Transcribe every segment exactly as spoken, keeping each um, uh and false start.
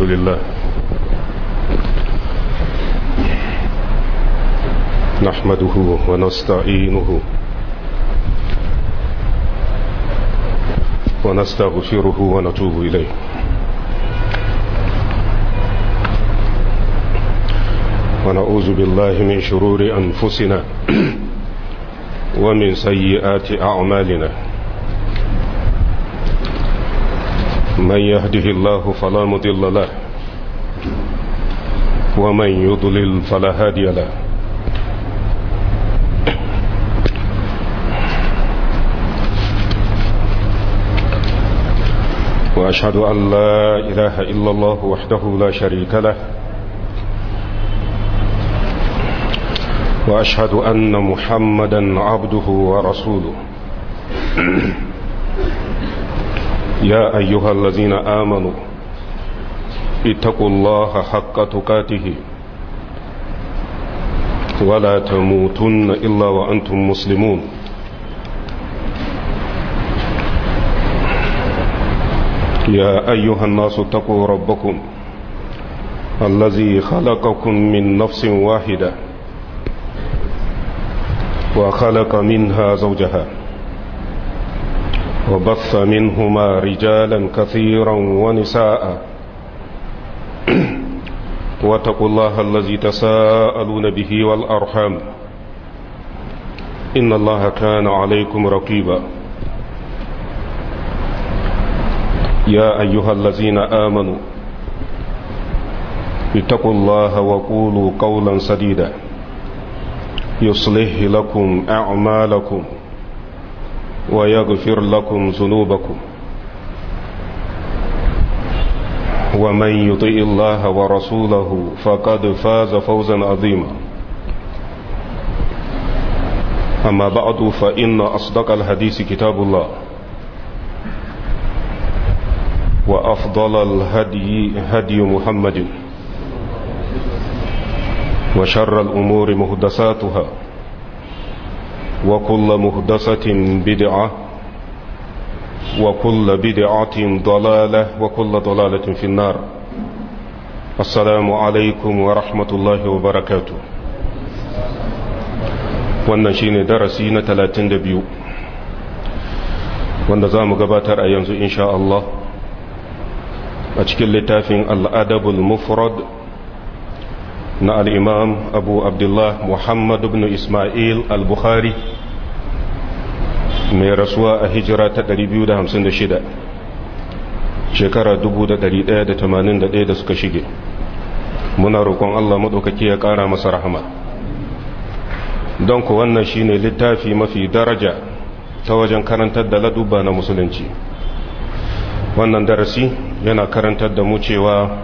لله نحمده ونستعينه ونستغفره ونتوب إليه ونعوذ بالله من شرور أنفسنا ومن سيئات أعمالنا من يهده الله فلا مضل له ومن يضلل فلا هادي له وأشهد أن لا إله إلا الله وحده لا شريك له وأشهد أن محمدا عبده ورسوله يا أيها الذين آمنوا اتقوا الله حق تقاته ولا تموتن إلا وأنتم مسلمون يا أيها الناس اتقوا ربكم الذي خلقكم من نفس واحدة وخلق منها زوجها وبث منهما رجالا كثيرا ونساء واتقوا الله الذي تساءلون به والأرحام إن الله كان عليكم رقيبا يا أيها الذين آمنوا اتقوا الله وقولوا قولا سديدا يصلح لكم أعمالكم ويغفر لكم ذنوبكم ومن يطع الله ورسوله فقد فاز فوزا عظيما أما بعد فإن أصدق الحديث كتاب الله وأفضل الهدي هدي محمد وشر الأمور مهدساتها وكل مهدسة بدعة وكل بدعة ضلالة وكل ضلالة في النار. السلام عليكم ورحمة الله وبركاته. wannan shine darasi na talatin da biyu wanda za mu gabatar a yanzu insha Allah a cikin littafin al-adabul mufrad na al'imam abu abdullah muhammad ibn ismail al-bukhari mai rasuwa a hijira ta ɗari biyu da hamsin da shida shekara dubu da ɗari ɗaya da tamanin da ɗaya da suka shige. Muna roƙon Allah maɗaukaki ya ƙara masa rahama, don ku wannan shine littafi mafi daraja ta wajen karantar da ladubba na musulunci. Wannan darasi yana karantar da mu cewa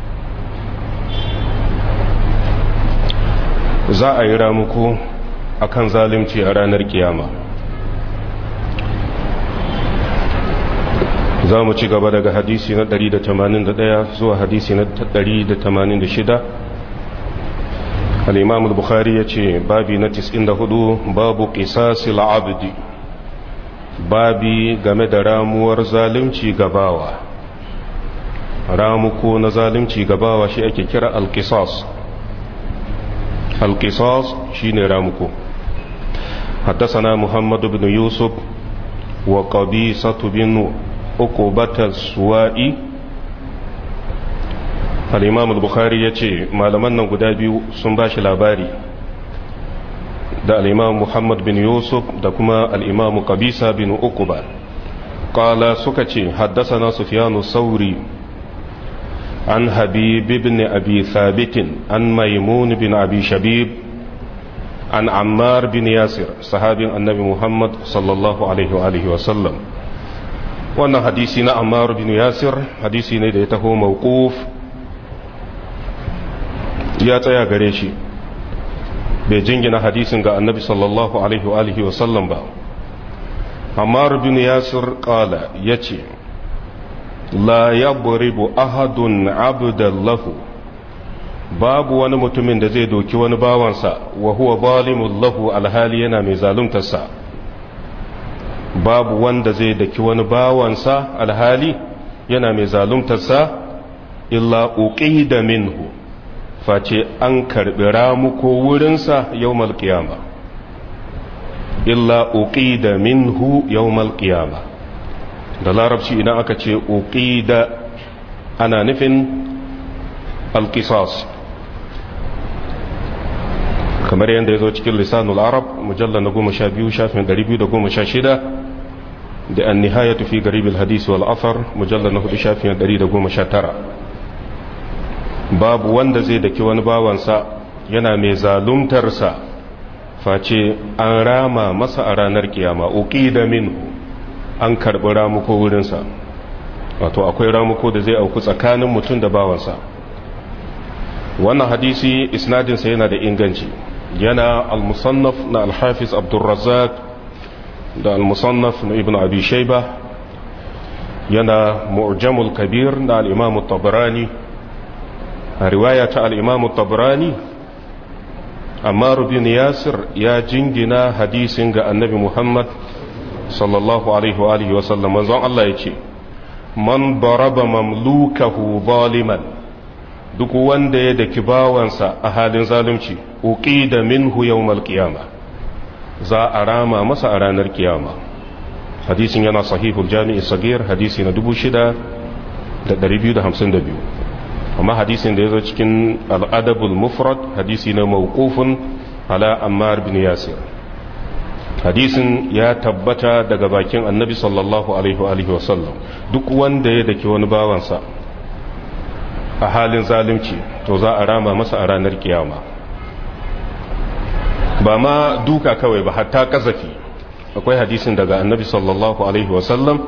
za a yi ramuku a kan zalimci a ranar kiyama. Za mu ci gaba daga hadisi na ɗari da tamanin da ɗaya zuwa hadisi na ɗari da tamanin da shida. al-imam al-bukhari ya ce babi na tis'in da hudu babu qisasil abdi, babi game da ramuwar zalimci gabawa. Ramuko na zalimci gabawa shi ake kira al-qisas. القصاص شين رامكو. حدثنا محمد بن يوسف وقبيصة بن عقبة السوائي. الإمام البخاري يتي malaman nan guda biyu sun bashi labari da al-imam Muhammad bin Yusuf da kuma al-imam Qabisa bin Uqba. Qala suka ce haddathana Sufyan as-Sawri عن حبيب بن أبي ثابت عن ميمون بن أبي شبيب عن عمار بن ياسر صحابي النبي محمد صلى الله عليه وآله وسلم. وأن حديثنا عمار بن ياسر حديثنا ليته موقوف يا تيا غريشي بجنجنا حديثنا النبي صلى الله عليه وآله وسلم با. عمار بن ياسر قال يتي la yabribu ahadun abdan lahu, babu wani mutumin da zai doki wani bawansa wa huwa zalimun lahu alhali yana mai zaluntarsa. Babu wanda zai daki wani bawansa alhali yana mai zaluntarsa illa uqida minhu face an karbi ramuko wurinsa yawmal qiyama illa uqida minhu yawmal qiyama da larabci idan aka ce uqida ana nufin alqisas kamar yadda ya zo cikin lisanul arab mujallar na goma sha biyu shafin ɗari biyu da goma sha shida da an nihayatu fi garibil hadisi wal afar mujallar na hudu shafin ɗari da goma sha tara babu wanda zai daki wani bawansa yana mai zaluntarsa face an rama masa a ranar kiyama uqida minhu an karbi ramuko wurinsa wato akwai ramuko da zai auku tsakanin mutum da bawansa wannan hadisi isnadinsa yana da inganci yana al-musannaf na al-hafiz abdurrazzaq da al-musannaf na ibn abi shayba yana mu'jamul kabir na al-imam at-tabarani a riwaya ta al-imam at-tabarani ammar bin yasir ya jingina hadisin ga annabi muhammad sallallahu alaihi wa alihi wa sallam manzon Allah yace man daraba mamlukahu zaliman duk wanda ya daki bawansa a halin zalunci uqida minhu yawmal qiyama za a rama masa a ranar kiyama hadisin yana sahihul jami'i sagir hadisi na dubu shida da ɗari biyu da hamsin da biyu amma hadisin da ya zo cikin al'adabul mufrad hadisi na mawqufun ala ammar bin yasir hadisin ya tabbata daga bakin annabi sallallahu alaihi wa alihi wa sallam duk wanda ya daki wani bawansa a halin zalunci to za a rama masa a ranar kiyama ba ma duka kawai ba hatta kazafi akwai hadisin daga annabi sallallahu alaihi wasallam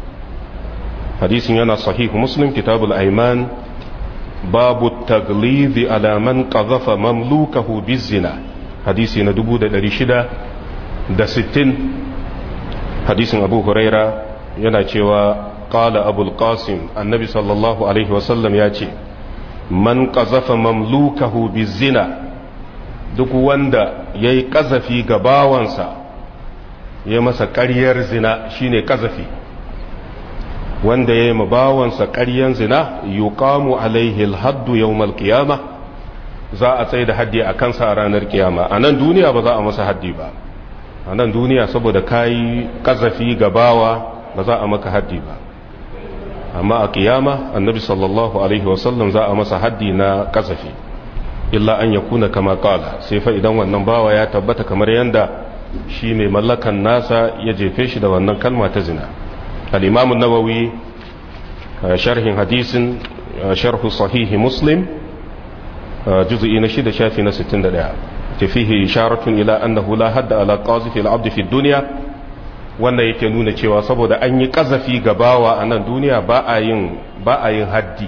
hadisin yana sahihu muslim kitabul aiman babu taglizi ala man qazafa mamlukahu bizina hadisi na dubu da ɗari shida da sittin hadisin abu huraira yana cewa qala abul qasim annabi sallallahu alaihi wasallam ya ce man qazafa mamlukahu bizina duk wanda yayi kazafi ga bawansa ya masa ƙaryar zina shine kazafi wanda yayi ma bawansa ƙaryan zina yuqamu alaihi alhaddu yawmal qiyamah za a tsaye da haddi a kansa a ranar kiyama a nan duniya ba za a masa haddi ba a nan duniya saboda kayi kazafi ga bawa ba za a maka haddi ba amma a kiyama annabi sallallahu alaihi wasallam za a masa haddi na kasafi illa an ya kuna kama kala sai fa idan wannan bawa ya tabbata kamar yanda shi mai mallakan nasa ya jefe shi da wannan kalma ta zina al-imam an-nawawi sharhin hadisin sharhu sahihi muslim juz'i na shida shafi na sittin da ɗaya tafihi isharatun ila annahu la hadda ala qazifi al-abd fi dunya wannan yake nuna cewa saboda an yi kazafi ga bawa a nan duniya ba a yin ba a yin haddi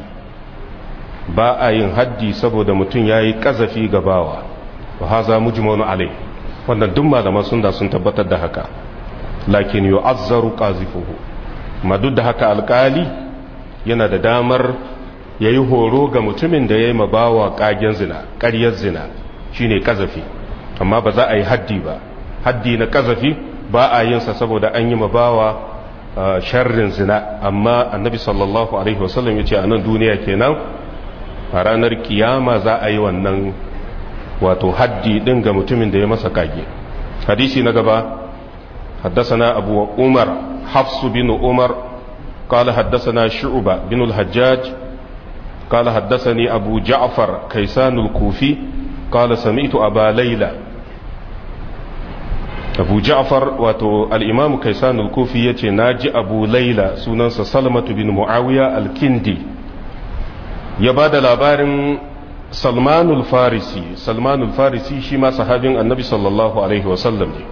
ba a yin haddi saboda mutum ya yi kazafi ga bawa wa haza mujmanu alai wannan duk malaman sunna sun tabbatar da haka lakin yu'azzaru qazifuhu ma duk da haka alkali yana da damar yayi horo ga mutumin da yayi mabawa kagen zina ƙaryar zina shine kazafi amma ba za a yi haddi ba haddi na kazafi ba a yin sa saboda an yi mabawa sharrin zina amma annabi sallallahu alaihi wasallam ya ce a nan duniya kenan a ranar kiyama za a yi wannan wato haddi din ga mutumin da ya masa kage hadisi na gaba حدثنا أبو عمر حفص بن عمر قال حدثنا شعبة بن الحجاج قال حدثني أبو جعفر كيسان الكوفي قال سمعت أبا ليلى abu ja'far wato al'imamu kaisanul kufi ya ce na ji abu laila sunansa salamatu bin mu'awiya al-kindi ya ba da labarin salmanul farisi salmanul farisi shi ma sahabin annabi sallallahu alaihi wasallam ne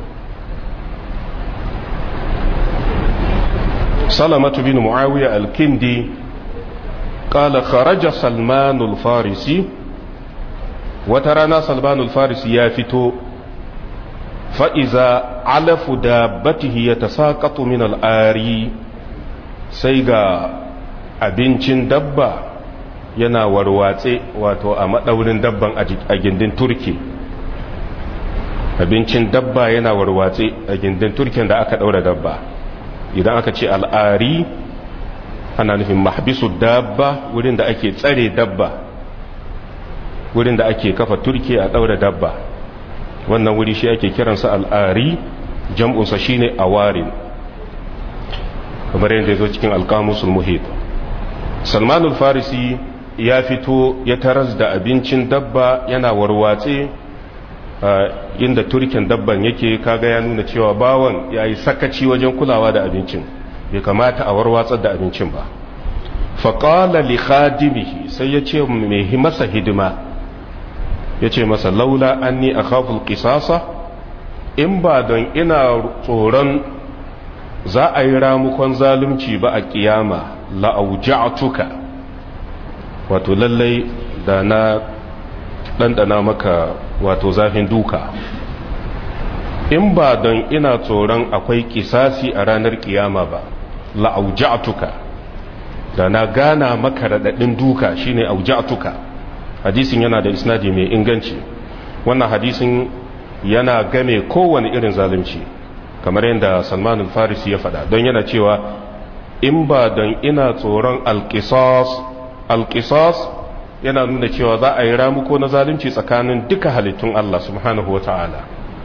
salamatu bin mu'awiya al-kindi kala kharaja salmanul farisi wata rana salmanul farisi ya fito fa'iza alafu da batihi ya ta saƙato min al'ari sai ga abincin dabba yana warwatse wato a maɗaurin dabban a gindin turke abincin dabba yana warwatse a gindin turken da aka ɗaura dabba idan aka ce al'ari ana nufin mahbisu dabba wurin da ake tsare dabba, wurin da ake kafa turke a daura dabba, wannan wuri shi ake kiransa al'ari, jam'unsa shine awarin, kamar yadda ya zo cikin alkamusul muhit. Salmanul Farisi ya fito ya taras da abincin dabba yana warwatse inda turken dabban yake, kaga ya nuna cewa bawan ya yi sakaci wajen kulawa da abincin, bai kamata a warwatsar da abincin ba. faƙala li khadimihi, sai ya ce mai masa hidima, ya ce masa laula anni akhaful qisasa, in ba don ina tsoron za a yi ramukon zalunci ba a kiyama la'auja'tuka, wato lallai da na ɗanɗana maka wato zafin duka. In ba don ina tsoron akwai kisasi a ranar kiyama ba la'auja'tuka, da na gana maka raɗaɗin duka, shine auja'tuka. hadisin yana da isnadi mai inganci. Wannan hadisin yana game kowane irin zalunci, kamar yadda Salman al-Farisi ya faɗa, don yana cewa in ba don ina tsoron alƙisas, alƙisas yana nuna cewa za a yi ramuko na zalunci tsakanin duka halittun Allah subhanahu wa ta'ala.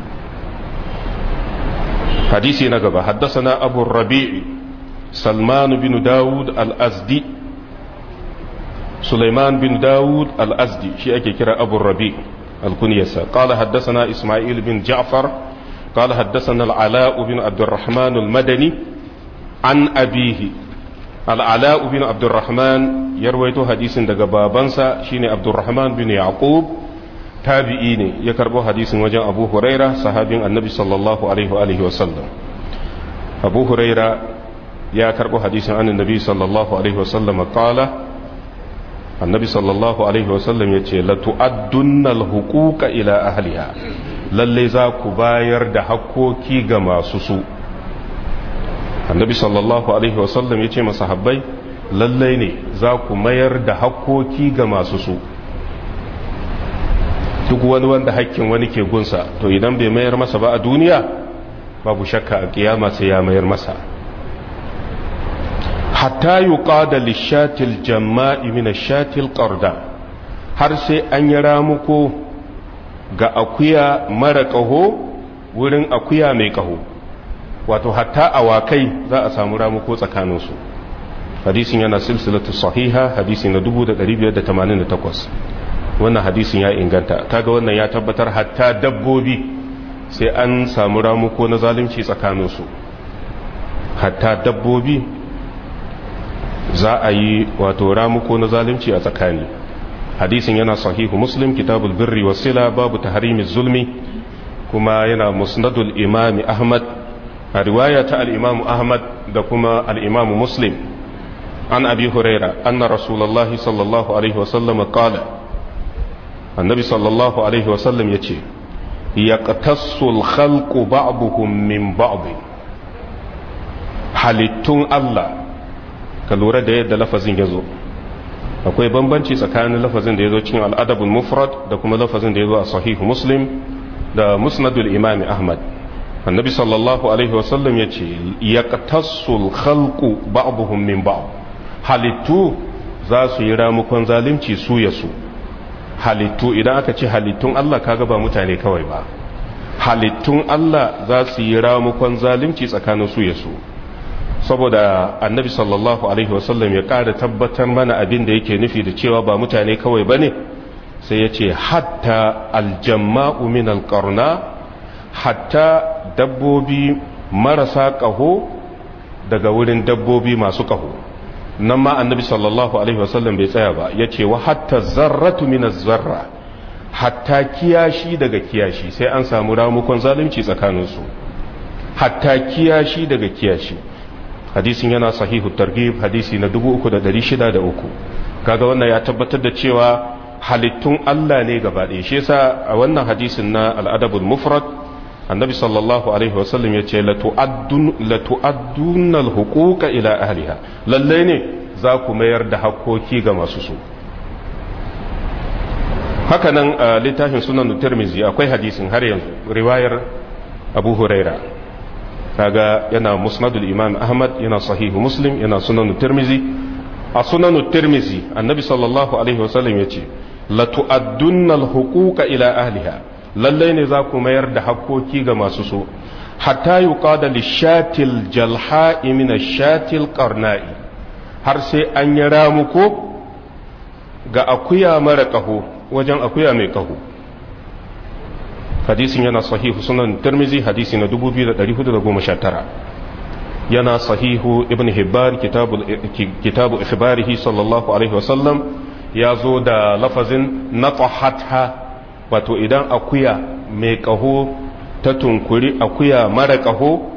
hadisi na gaba, haddasana abu rabi'i salman bin dawud al-azdi, sulaiman bin dawud al-azdi shi ake kira abu rabi' al-kunyasa. qala haddasana isma'il bin ja'far qala haddasana al-ala bin abdurrahman al-madani an abihi. al-ala bin abdurrahman ya rawaito hadisin daga babansa shine abdurrahman bin yaqub, tabi'i ne, ya karbo hadisin wajen abu huraira sahabin annabi sallallahu alaihi wa alihi wa sallam. abu huraira ya karbo hadisin annabi sallallahu alaihi wa sallam qala, annabi sallallahu alaihi wa sallam yace la tu'addunna al-huquqa ila ahliha, lalle za ku bayar da hakkoki ga masu su. annabi sallallahu alaihi wa sallam yace masahabbai, lalle ne za ku mayar da hakkoki ga masu su. duk wani wanda hakkin wani ke gunsa, to idan bai mayar masa ba a duniya, babu shakka a kiyama sai ya mayar masa. hatta yuqada lishatil jama'i min ashatil qarda, har sai an yi ramuko ga akuya mara kaho wurin akuya mai kaho, wato hatta awakai za a samu ramuko tsakaninsu. hadisin yana silsilatu sahiha, hadisi na dubu da ɗari biyar da tamanin da takwas. wannan hadisin ya inganta. kaga wannan ya tabbatar hatta dabbobi sai an samu ramuko na zalunci tsakaninsu, hatta dabbobi za a yi wato ramuko na zalunci a tsakani. hadisin yana sahihu muslim kitabul birri wasila babu tahrimiz zulmi, kuma yana musnadul imam ahmad a riwaya ta al-imam ahmad da kuma al-imam muslim an abi huraira anna rasulullahi sallallahu alaihi wasallam qala, annabi sallallahu alaihi wasallam ya ce ya ƙatassul khalqu ba'duhum min ba'd, halittun Allah, ka lura da yadda lafazin ya zo, akwai bambanci tsakanin lafazin da ya zo cikin al'adabul mufrad da kuma lafazin da ya zo a sahihu muslim da musnadul imami ahmad. annabi sallallahu alaihi wasallam ya ce ya ƙatassul khalqu ba'duhum min ba'd, halittu za su yi ramukon zalunci su ya su. halittu, idan aka ce halittun Allah kaga ba mutane kawai ba, halittun Allah za su yi ramukon zalunci tsakanin su ya su. saboda annabi sallallahu alaihi wasallam ya ƙara tabbatar mana abin da yake nufi da cewa ba mutane kawai ba ne, sai ya ce hatta aljamma'u min alƙarna, hatta dabbobi marasa ƙaho daga wurin dabbobi masu ƙaho. nan ma annabi sallallahu alaihi wasallam bai tsaya ba, ya ce wa hatta zarratu min zarra, hatta kiyashi daga kiyashi sai an samu ramukon zalunci tsakaninsu, hatta kiyashi daga kiyashi. hadisin yana sahihu targhib, hadisi na dubu uku da ɗari shida da uku. kaga wannan ya tabbatar da cewa halittun Allah ne gaba ɗaya. shi yasa a wannan hadisin na al-adabul mufrad annabi sallallahu alaihi wasallam ya ce la tu'addun al-huquqa ila ahliha, lalle ne za ku mayar da hakkoki ga masu su. haka nan a littafin sunan Tirmidhi akwai hadisin har yanzu riwayar Abu Huraira, kaga yana musnadul imam ahmad, yana sahihu muslim, yana sunanu tirmizi. A sunanu tirmizi annabi sallallahu alaihi wasallam ya ce la tu'addunna al-huquqa ila ahliha, lallai ne za ku mayar da hakkoki ga masu so, hatta yuqada lishatil jalha'i min ash-shatil qarna'i, har sai an yi ramuko ga akuya mara kaho wajen akuya mai kaho. hadisin yana sahihu sunan tirmizi hadisi na dubu biyu da ɗari hudu da goma sha tara, yana sahihu ibn hibban kitabu ikhbarihi sallallahu alaihi wasallam, ya zo da lafazin natahatha, wato idan akuya mai kaho ta tunkuri akuya mara kaho,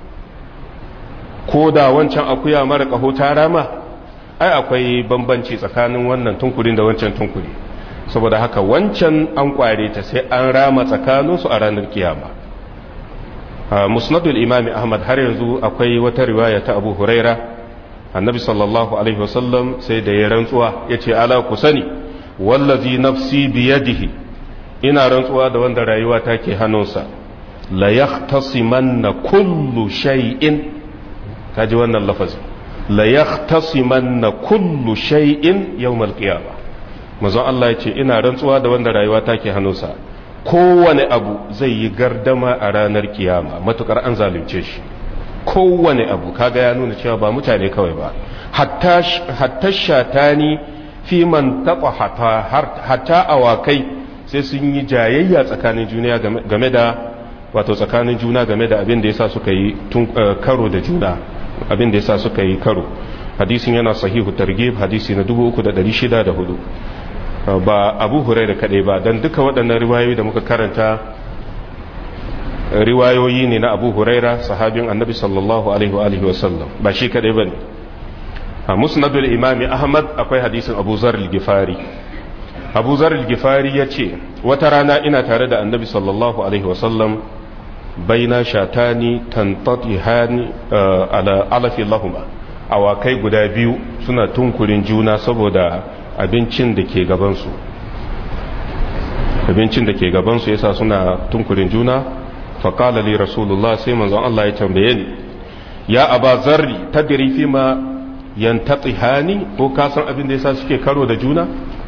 ko da wancan akuya mara kaho ta rama, ai akwai bambanci tsakanin wannan tunkurin da wancan tunkuri, saboda haka wancan an kware ta sai an rama tsakaninsu a ranar kiyama. musnadul imami ahmad har yanzu akwai wata riwaya ta abu huraira, annabi sallallahu alaihi wasallam sai da ya rantsuwa ya ce ala ku sani wallazi nafsi biyadihi, ina rantsuwa da wanda rayuwa ta ke hannunsa, la yahtasimanna kullu shay'in, kaji wannan lafazi, la yahtasimanna kullu shay'in yawmal qiyamah. manzon Allah ya ce ina rantsuwa da wanda rayuwa ta ke hannunsa, kowane abu zai yi gardama a ranar kiyama matukar an zalunce shi. kowane abu kaga ya nuna cewa ba mutane kawai ba, hatta shatani fi man taqahata, hatta awakai sai sun yi jayayya tsakanin juna game da wato tsakanin juna game da abin da yasa suka yi karo da juna, abin da yasa suka yi karo. hadisin yana sahihu targhib hadisi na dubu uku da ɗari shida da hudu. ba abu hurairah kadai ba, dan duka waɗannan riwayoyi da muka karanta riwayoyi ne na abu hurairah sahabin annabi sallallahu alaihi wa alihi wasallam, ba shi kadai bane. a musnadul imami ahmad akwai hadisin abu zar al-gifari. abu zar al-gifari ya ce wata rana ina tare da annabi sallallahu alaihi wasallam, baina shatani tantatihani ala alafi lahuma, awakai guda biyu suna tunkurin juna saboda abincin da ke gabansu abincin da ke gabansu yasa suna tunkurin juna. faƙala li rasulullah, sai manzon Allah ya tambaye ni, ya aba zarri tadri fi ma yantatihani, ko ka san abin da yasa suke karo da juna?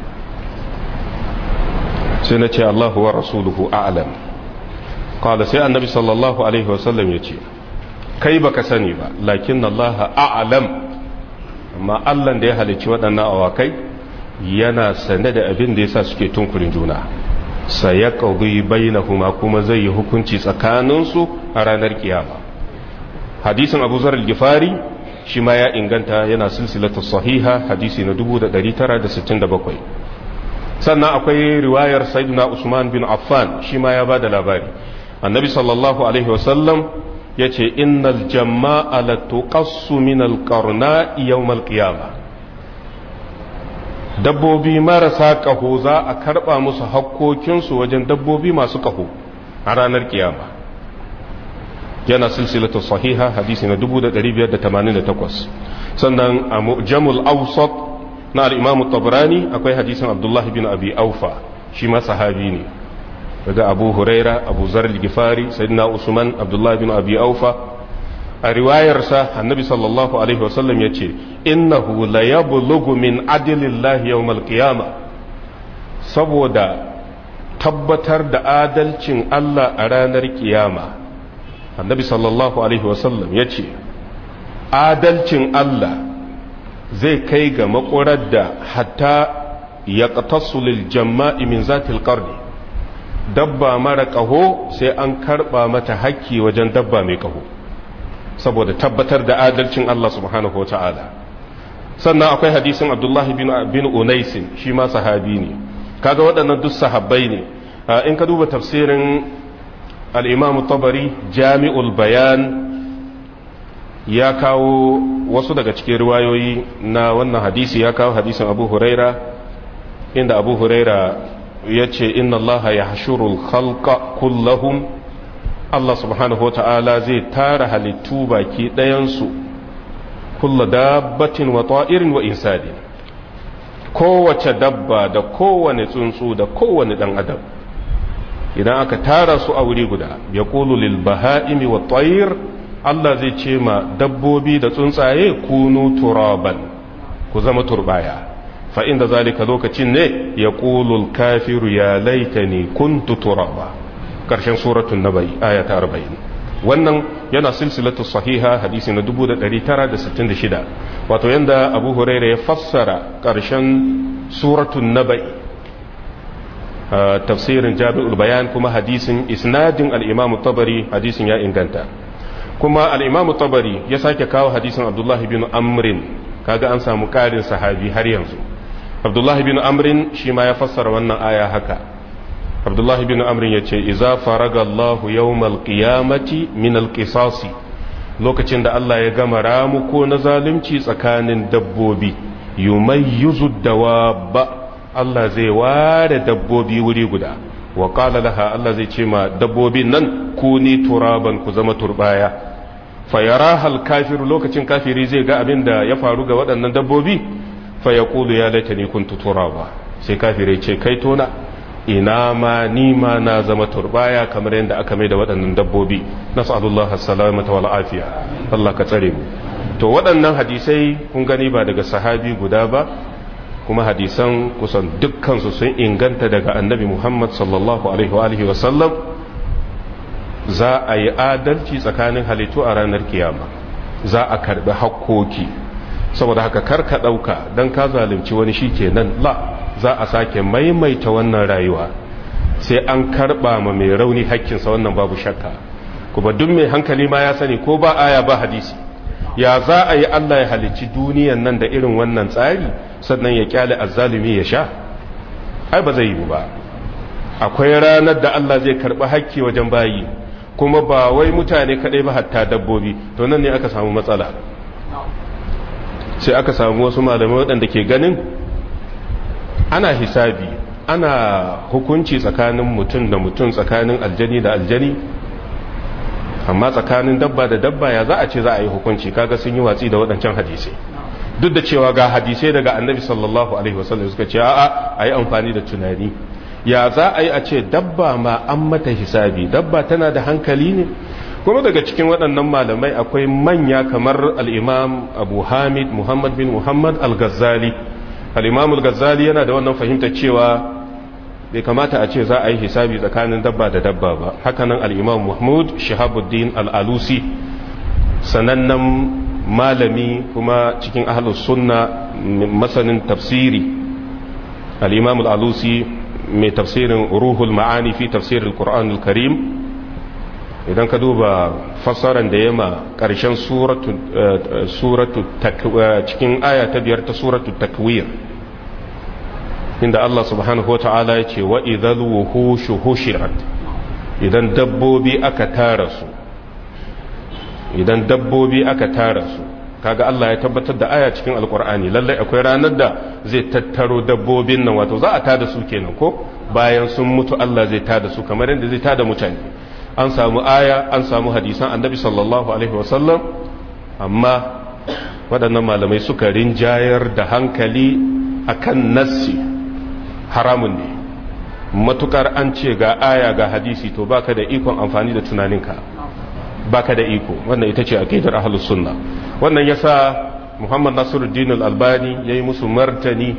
sai na ce Allahu wa rasuluhu a'lam. qala sai annabi sallallahu alaihi wasallam ya ce kai baka sani ba, lakin Allah a'lam, amma Allah da ya halicci waɗannan awakai yana sane da abin da yasa suke tunkurin juna. sayaqdi bainahuma, kuma zai yi hukunci tsakaninsu a ranar kiyama. hadisin Abu Zar al-Ghifari shi ma ya inganta, yana silsilatu sahiha hadisi na dubu da ɗari tara da sittin da bakwai. sannan akwai riwayar Sayyidina Usman bin Affan, shi ma ya bada labari. annabi sallallahu alaihi wasallam yace innal jama'a la tuqassu min al-qarna yawm al-qiyamah, dabbobi marasa kaho za a karba musu hakkokinsu wajen dabbobi masu kaho a ranar kiyama. yana silsilatu sahiha hadisi na dubu da ɗari biyar da tamanin da takwas. sannan a mu'jamul awsat na al-imam tabrani akwai hadisin abdullahi bin abi aufa, shi ma sahabi ne, daga abu huraira, abu zar al-gifari, sayyidina usman, abdullahi bin abi aufa. a riwayarsa annabi sallallahu alaihi wasallam ya ce innahu la yablughu min adlillahi yawmal qiyama, saboda tabbatar da adalcin Allah a ranar kiyama. annabi sallallahu alaihi wasallam ya ce adalcin Allah zai kai ga makurar da hatta yaqtasu lil jama'i min zatil qarni, dabba mara kaho sai an karba mata hakki wajen dabba mai kaho, saboda tabbatar da adalcin Allah subhanahu wa ta'ala. sannan akwai hadisin abdullahi bin unaisin, shi ma sahabi ne. kaga waɗannan duk sahabbai ne. in ka duba tafsirin al'imamu tabari jami'ul bayan, ya kawo wasu daga cikin riwayoyi na wannan hadisi, ya kawo hadisin abu huraira, inda abu huraira ya ce inna allaha ya hashurul khalqa kullahum, Allah subhanahu wa ta'ala zai tara halittu baki ɗayansu, kulla dabbatin wa ta'irin wa insani, kowace dabba da kowane tsuntsu da kowane ɗan adam. idan aka tara su a wuri guda, ya ƙulu lil baha'imi wa ta'ir, Allah zai ce ma dabbobi da tsuntsaye kunu turaban ku zama turbaya fa inda zalika lokacin ne ya qulul kafiru ya laitani kuntu turaba karshen suratul nabai aya ta arba'in. wannan yana silsilatu sahiha hadisi na dubu da ɗari tara da sittin da shida wato yanda Abu Hurairah ya fassara karshen suratul nabai tafsirin Jami'ul Bayan kuma hadisin isnadin al-Imam Tabari hadisin ya inganta kuma al-Imam Tabari ya sake kawo hadisin Abdullah bin Amr kaga an samu karin sahabi har yanzu Abdullah bin Amr shi ma ya fassara wannan aya haka Abdullah bin Amr yace iza faraga Allah yawmal qiyamati min al-qisas lokacin da Allah ya gama ramuko na zalunci tsakanin dabbobi yumayyizu dawab Allah zai ware dabbobi wuri guda wa qala laha Allah zai ce ma dabbobin nan kuni turaban ku zama turbaya fayaraha al-kafir lokacin kafiri zai ga abin da ya faru ga waɗannan dabbobi fa yaqulu ya laitani kuntu turaba sai kafiri ce kai tona ina ma ni ma na zama turbaya kamar yadda aka mai da waɗannan dabbobi nas'alullah as-salamata wal afiya Allah ka tsare mu to waɗannan hadisai kun gani ba daga sahabi guda ba kuma hadisan kusan dukkansu sun inganta daga annabi Muhammad sallallahu alaihi wa sallam za a yi adalci tsakanin halittu a ranar kiyama za a karbi hakkoki saboda haka karka dauka dan ka zalunci wani shikenan la za a sake maimaita wannan rayuwa sai an karba ma mai rauni hakkinsa wannan babu shakka kuma duk mai hankali ma ya sani ko ba aya ba hadisi ya za a yi Allah ya halicci duniyan nan da irin wannan tsari sannan ya kyale azzalumi ya sha ai ba zai yi ba akwai ranar da Allah zai karɓi hakki wajen bayi kuma ba wai mutane kadai ba hatta dabbobi to nan ne aka samu matsala sai aka samu wasu malamai waɗanda ke ganin ana hisabi ana hukunci tsakanin mutum da mutum tsakanin aljani da aljani amma tsakanin dabba da dabba ya za a ce za a yi hukunci kaga sun yi watsi da waɗancan hadisai duk da cewa ga hadisai daga annabi sallallahu alaihi wasallam suka ce a'a a yi amfani da tunani ya za a yi a ce dabba ma an mata hisabi dabba tana da hankali ne kuma daga cikin waɗannan malamai akwai manya kamar al-imam abu hamid muhammad bin muhammad al-ghazali al-imam al-ghazali yana da wannan fahimtar cewa bai kamata a ce za a yi hisabi tsakanin dabba da dabba ba hakanan al-imam mahmud shahabuddin al-alusi sanannen malami kuma cikin ahlus sunna masanin tafsiri al-imam al-alusi mai tafsirin ruhul ma'ani fi tafsirin al-qur'an al-karim idan ka duba fassaran da yama karshen suratu suratu cikin aya ta biyar ta suratu takwir inda Allah subhanahu wa ta'ala ya ce wa idhal wuhushu hushirat idan dabbobi aka tara su idan dabbobi aka tara su kaga Allah ya tabbatar da aya cikin alkur'ani lallai akwai ranar da zai tattaro dabbobin nan wato za a tada su kenan ko bayan sun mutu Allah zai tada su kamar yadda zai tada mutane an samu aya an samu hadisan annabi sallallahu alaihi wasallam amma waɗannan malamai suka rinjayar da hankali akan nassi haramun ne matukar an ce ga aya ga hadisi to baka da ikon amfani da tunaninka baka da iko wannan ita ce aqidar ahlus sunna wannan yasa Muhammad Nasiruddin Al-Albani yayi musu martani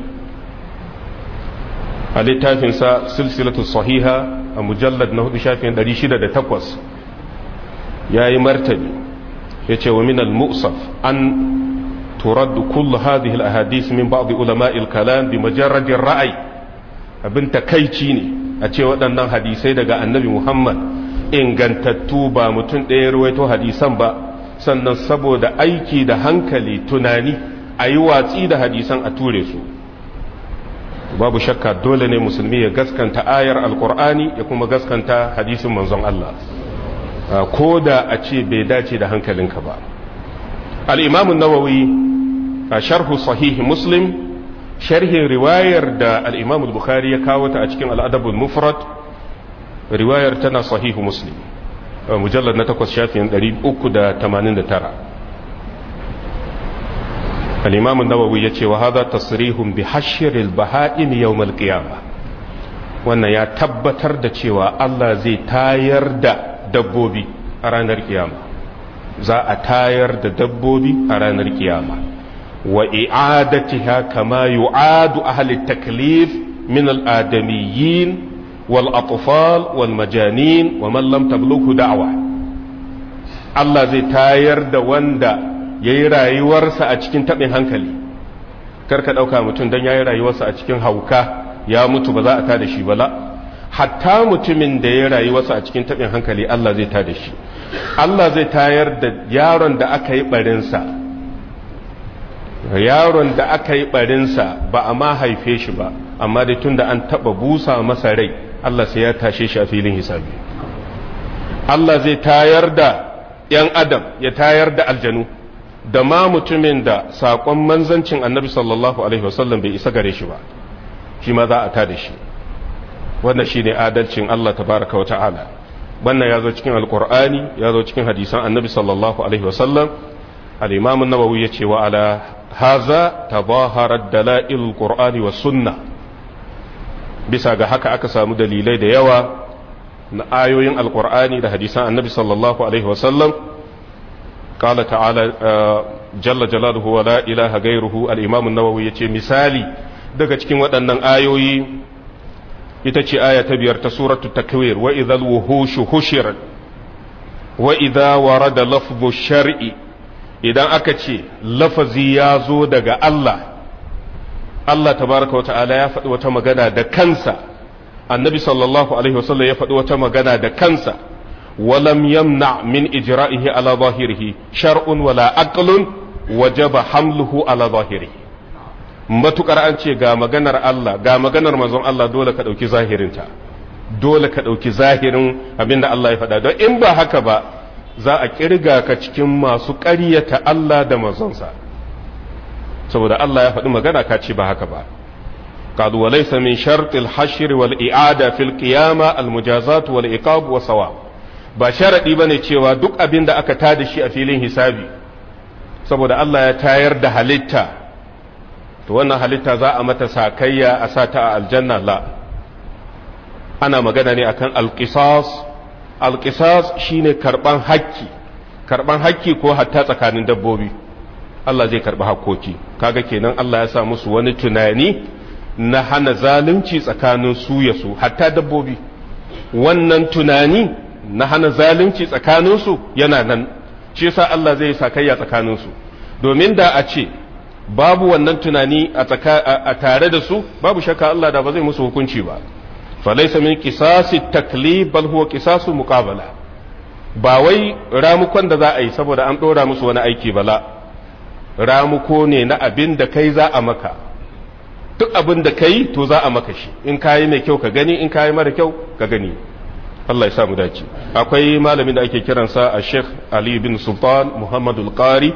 a littafin sa silsilatu sahiha a mujallad na hudu shafin ɗari shida da takwas yayi martani yace wa min al-mu'saf an turaddu kull hadhihi al-ahadith min ba'd ulama'i al-kalam bi majarrad ar-ra'i abin takeici ne a ce waɗannan hadisai daga annabi Muhammad ingantattu ba mutum ɗaya ruwaito hadisan ba sannan saboda aiki da hankali tunani a yi watsi da hadisan a ture su babu shakka dole ne musulmi ya gaskanta ayar alkur'ani ya kuma gaskanta hadisin manzon Allah ko da a ce bai dace da hankalinka ba al-imam an-nawawi a sharhu sahih muslim sharhin riwayar da al-imam al-bukhari ya kawo ta a cikin al-adab al-mufrad riwayar tana sahihu muslim mujallar na takwas shafin ɗari uku da tamanin da tara al-imam an-nawawi yace wa hadha tasrihun bi hashril baha'im yawm al-qiyamah wannan ya tabbatar da cewa Allah zai tayar da dabbobi a ranar kiyama za a tayar da dabbobi a ranar kiyama wa i'adatiha kama yu'adu ahli taklif min al-adamiyyin wal atfal wal majanin wa man lam tablughu da'wa Allah zai tayar da wanda yayi rayuwarsa a cikin tabin hankali karka dauka mutum dan yayi rayuwarsa a cikin hauka ya mutu ba za a tada shi bala hatta mutumin da ya rayuwarsa a cikin tabin hankali Allah zai tada shi Allah zai tayar da yaron da aka yi barinsa yaron da aka yi barinsa ba a ma haife shi ba amma dai tunda an taba busa masa rai Allah sai ya tashe shi a filin hisabi Allah zai tayar da ‘yan adam ya tayar da aljanu da ma mutumin da saƙon manzancin annabi sallallahu alaihi wasallam bai isa gare shi ba shi ma za a tada shi wannan shi ne adalcin Allah tabaraka wa ta'ala wannan ya zo cikin alkur'ani ya zo cikin hadisan annabi sallallahu alaihi wasallam al-imam an-nawawi ya ce wa ala haza tabaharat dalail qur'ani was sunna bisa ga haka aka samu dalilai da yawa na ayoyin alkur'ani da hadisan annabi sallallahu alaihi wasallam qala ta'ala jalla jalaluhu wa la ilaha ghayruhu al-imam an-nawawi yace misali daga cikin waɗannan ayoyi ita ce aya ta biyar ta suratul takwir wa idhal wuhushu hushirat wa idha warada lafdhu shar'i idan aka ce lafazi ya zo daga Allah Allah tabaraka wa ta'ala ya faɗi wata magana da kansa annabi sallallahu alaihi wasallam ya faɗi wata magana da kansa walam yamna min ijra'ihi ala zahirihi shar'un wala aqlun wajaba hamluhu ala zahirihi matukar an ce ga maganar Allah ga maganar manzon Allah dole ka dauki zahirinta dole ka dauki zahirin abinda Allah ya faɗa don in ba haka ba za a kirga ka cikin masu ƙaryata Allah da manzonsa saboda Allah ya faɗi magana ka ce ba haka ba قالوا وليس من شرط الحشر والإعادة في القيامة المجازات والإقاب والثواب ba sharadi bane cewa duk abin da aka tada shi a filin hisabi saboda Allah ya tayar da halitta to wannan halitta za a mata sakayya a sata a aljanna la ana magana ne akan alqisas alqisas shine karban hakki karban hakki ko hatta tsakanin dabbobi Allah zai karbi hakkoki kaga kenan Allah ya sa musu wani tunani na hana zalunci tsakanin su ya su hatta dabbobi wannan tunani na hana zalunci tsakanin su yana nan shi yasa Allah zai sakayya tsakanin su domin da a ce babu wannan tunani a tare da su babu shakka Allah da ba zai musu hukunci ba falaysa min qisasi taklif bal huwa qisasu muqabala ba wai ramukon da za a yi saboda an dora musu wani aiki bala ramuko ne na abin da kai za a maka duk abin da kai to za a maka shi in kayi mai kyau ka gani in kayi mara kyau ka gani Allah ya samu dace akwai malamin da ake kiransa a Sheikh Ali bin Sultan Muhammad al-Qari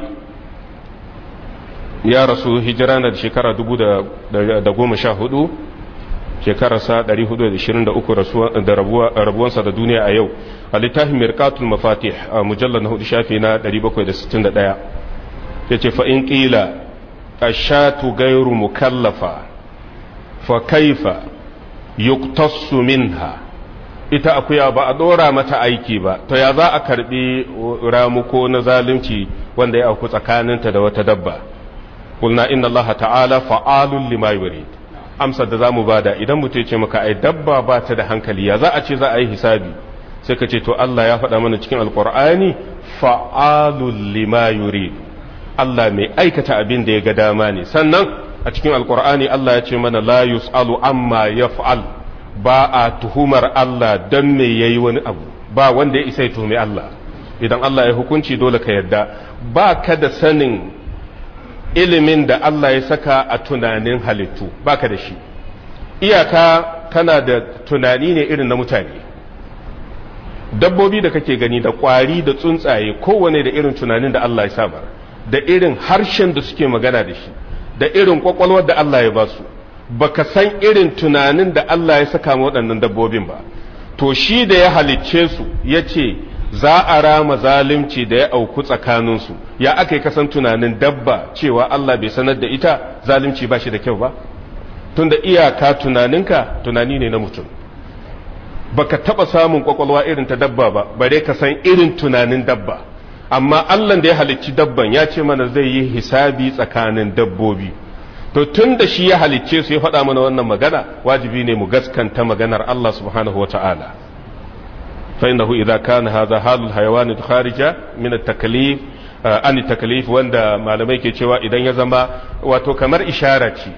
ya rasu hijira na shekara dubu da goma sha hudu shekararsa ɗari hudu da ishirin da uku da rabuwansa da duniya a yau a littafin mirkatul mafatih a mujallar na hudu shafi na ɗari bakwai da sittin da ɗaya ya ce fa'in ƙila ashatu gairu mukallafa fa kaifa yuktassu minha ita akuya ba a dora mata aiki ba to ya za a karbi ramuko na zalunci wanda ya auku tsakaninta da wata dabba kulna inna Allah ta'ala fa'alun lima yurid amsar da zamu bada idan mutum ya ce maka ai dabba ba ta da hankali ya za a ce za a yi hisabi sai ka ce to Allah ya faɗa mana cikin alqur'ani fa'alun lima yurid Allah mai aikata abin da ya ga dama ne sannan a cikin alkur'ani Allah ya ce mana la yus'alu amma yaf'al ba a tuhumar Allah dan me yayi wani abu ba wanda ya isa ya tuhumi Allah idan Allah ya hukunci dole ka yarda ba ka da sanin ilimin da Allah ya saka a tunanin halittu ba ka da shi iyaka kana da tunani ne irin na mutane dabbobi da kake gani da kwari da tsuntsaye kowane da irin tunanin da Allah ya samar da irin harshen da suke magana da shi da irin kwakwalwar da Allah ya ba su baka san irin tunanin da Allah ya saka ma waɗannan dabbobin ba to shi da ya halicce su ya ce za a rama zalunci da ya auku tsakaninsu ya aka yi kasan tunanin dabba cewa Allah bai sanar da ita zalunci ba shi da kyau ba tunda iyaka tunaninka tunani ne na mutum baka taba samun kwakwalwa irin ta dabba ba bare ka san irin tunanin dabba amma Allah da ya halicci dabban ya ce mana zai yi hisabi tsakanin dabbobi to tun da shi ya halicce su ya faɗa mana wannan magana wajibi ne mu gaskanta maganar Allah subhanahu wa ta'ala fa innahu idza kana hadha halul hayawan kharija min at-taklif an at-taklif wanda malamai ke cewa idan ya zama wato kamar ishara ce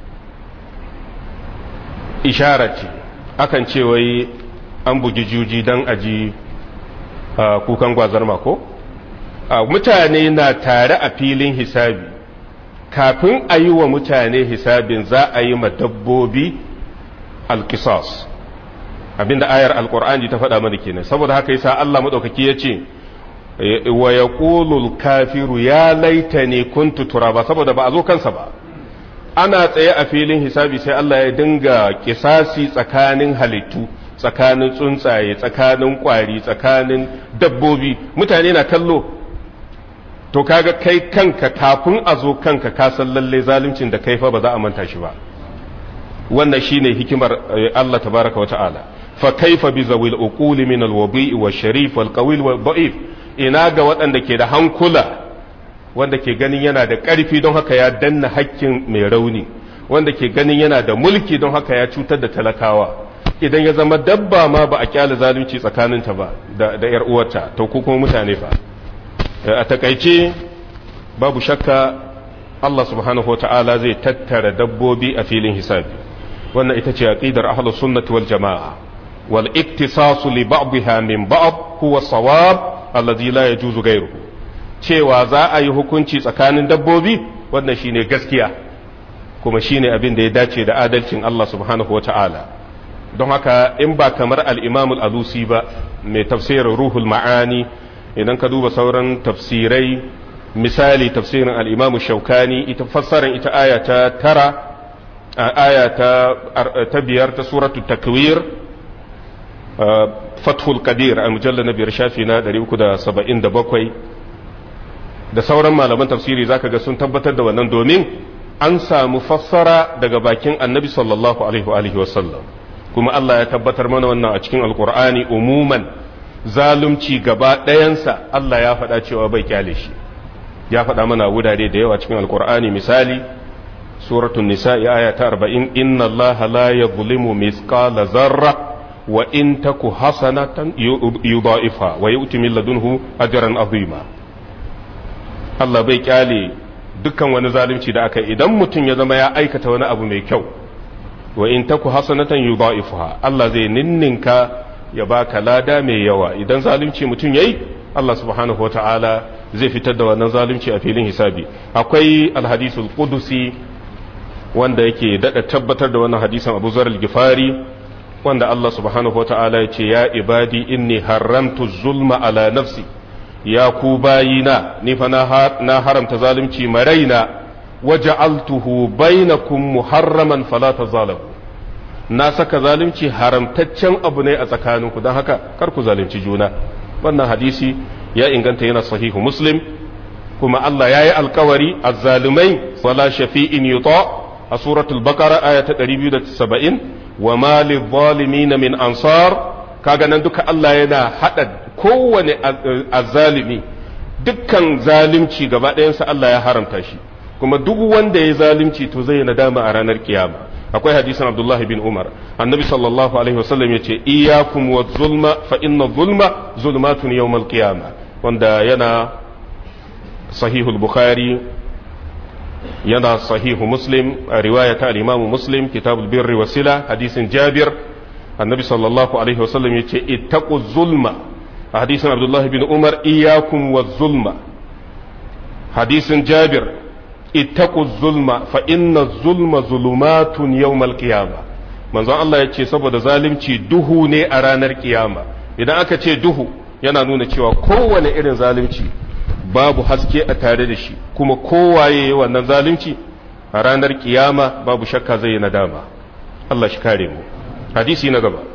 ishara ce akan ce wai an bugi juji dan aji kukan gwazar mako mutane na tare a filin hisabi kafin a yi wa mutane hisabin za a yi ma dabbobi alkisas abinda ayar alkur'ani ta faɗa mana kenan saboda haka yasa Allah madaukaki ya ce wa yaqulul kafiru ya laitani kuntu turaba saboda ba a zo kansa ba ana tsaye a filin hisabi sai Allah ya dinga kisasi tsakanin halittu tsakanin tsuntsaye tsakanin kwari tsakanin dabbobi mutane na kallo to kaga kai kanka kafin a zo kanka ka san lalle zaluncin da kai fa ba za a manta shi ba wannan shine hikimar Allah tabaraka wa ta'ala fa kaifa bi zawil uquli min al-wabi' wa sharif wal qawil wal da'if ina ga waɗanda ke da hankula wanda ke ganin yana da ƙarfi don haka ya danna hakkin mai rauni wanda ke ganin yana da mulki don haka ya cutar da talakawa idan ya zama dabba ma ba a kyale zalunci tsakaninta ba da da yar uwarta to ku kuma mutane fa a takaice babu shakka Allah subhanahu wa ta'ala zai tattara dabbobi a filin hisabi wannan ita ce aqidar ahlus sunnati wal jamaa wal iktisasu li ba'dha min ba'd huwa sawab alladhi la yajuzu ghayruhu cewa za a yi hukunci tsakanin dabbobi wannan shine gaskiya kuma shine abin da ya dace da adalcin Allah subhanahu wa ta'ala don haka in ba kamar al-imam al-alusi ba mai tafsirin ruhul ma'ani idan ka duba sauran tafsirai misali tafsirin al-imam shaukani ita fassarar ita aya ta tara aya ta biyar ta suratu takwir fathul qadir a mujallal na biyar shafi na ɗari uku da saba'in da bakwai da sauran malaman tafsiri zaka ga sun tabbatar da wannan domin an samu fassara daga bakin annabi sallallahu alaihi wa alihi wasallam kuma Allah ya tabbatar mana wannan a cikin alqur'ani umuman zalunci gaba ɗayansa Allah ya faɗa cewa bai kyale shi ya faɗa mana wurare da yawa cikin alqur'ani misali suratul nisa aya ta arba'in inna allaha la yuzlimu mithqala zarra wa in taku hasanatan yudha'ifha wa yu'ti min ladunhu ajran azima Allah bai kyale dukkan wani zalunci da aka idan mutum ya zama ya aikata wani abu mai kyau wa in taku hasanatan yudha'ifha Allah zai ninninka ya baka lada mai yawa idan zalunci mutum yayi Allah subhanahu wataala zai fitar da wannan zalunci a filin hisabi akwai alhadisul qudusi wanda yake dada tabbatar da wannan hadisin Abu Zar al-Ghifari wanda Allah subhanahu wataala ya ce ya ibadi inni haramtu zulma ala nafsi ya ku bayina ni fa na haramta zalunci maraina waja'altuhu bainakum muharraman fala tazalamu na saka zalunci haramtaccen abu ne a tsakaninku don haka kar ku zalunci juna wannan hadisi ya inganta yana sahihu muslim kuma Allah ya yi alkawari azzalumai wala shafi'in yuta a suratul baqara aya ta ɗari biyu da saba'in wa ma lidh-dhalimin min ansar kaga nan duka Allah yana hada kowane azzalimi dukkan zalunci gaba ɗayansa Allah ya haramta shi kuma duk wanda ya zalunci to zai nadama a ranar kiyama akwai hadisin Abdullah bin Umar annabi sallallahu alaihi wasallam yace iyyakum waz-zulma fa inna zulma zulmatun yawm al-qiyamah wanda yana sahihul bukhari yana sahihu muslim riwaya ta al-imam muslim kitabul birri wasila hadisin jabir annabi sallallahu alaihi wasallam yace ittaqu zulma hadisin Abdullah bin Umar iyyakum waz-zulma hadisin jabir ittaqu zulma fa inna zulma zulumatun yawmal qiyama manzon Allah yace saboda zalunci duhu ne a ranar kiyama idan aka ce duhu yana nuna cewa kowane irin zalunci babu haske a tare da shi kuma kowaye wannan zalunci a ranar kiyama babu shakka zai nadama Allah shi kare mu hadisi na gaba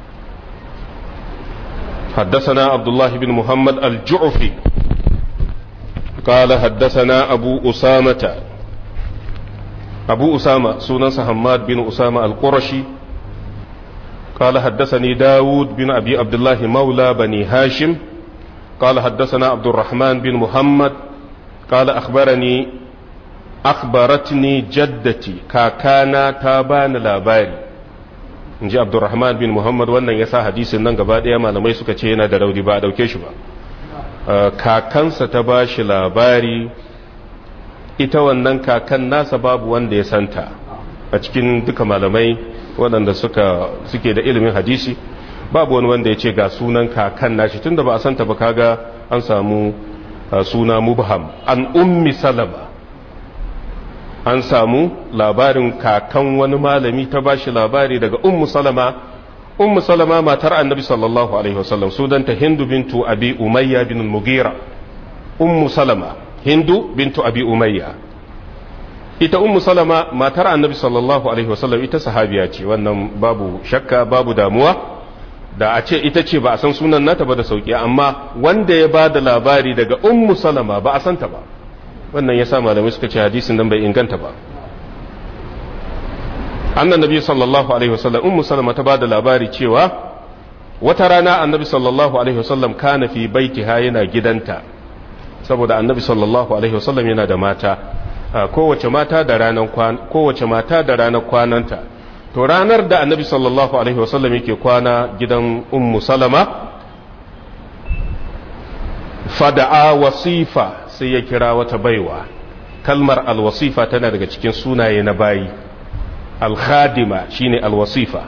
حدثنا عبد الله بن محمد الجعفي قال حدثنا أبو أسامة أبو أسامة سنن حماد بن أسامة القرشي قال حدثني داود بن أبي عبد الله مولى بني هاشم قال حدثنا عبد الرحمن بن محمد قال أخبرني أخبرتني جدتي كاكانا تابان لاباري in ji abdurrahman bin muhammad wannan ya sa hadisin nan gaba ɗaya malamai suka ce yana da rauni ba a ɗauke shi ba kakansa ta ba shi labari ita wannan kakan nasa babu wanda ya santa a cikin duka malamai waɗanda suka suke da ilimin hadisi babu wani wanda ya ce ga sunan kakan nashi tunda ba a santa ba kaga an samu suna mubham an ummi salama an samu labarin kakan wani malami ta bashi labari daga ummu salama ummu salama matar annabi sallallahu alaihi wasallam sunanta hindu bintu abi umayya bin mugira ummu salama hindu bintu abi umayya ita ummu salama matar annabi sallallahu alaihi wasallam ita sahabiya ce wannan babu shakka babu damuwa da a ce ita ce ba a san sunan nata ba da sauki amma wanda ya ba da labari daga ummu salama ba a santa ba wannan ya sa malamai suka ce hadisin nan bai inganta ba annan nabi sallallahu alaihi wasallam ummu salama ta bada labari cewa wata rana annabi sallallahu alaihi wasallam kana fi baitiha yana gidanta saboda annabi sallallahu alaihi wasallam yana da mata kowace mata da ranar kowace mata da ranar kwananta to ranar da annabi sallallahu alaihi wasallam yake kwana gidan ummu salama fada'a wasifa sai ya kira wata baiwa kalmar alwasifa tana daga cikin sunaye na bayi alkhadima shine alwasifa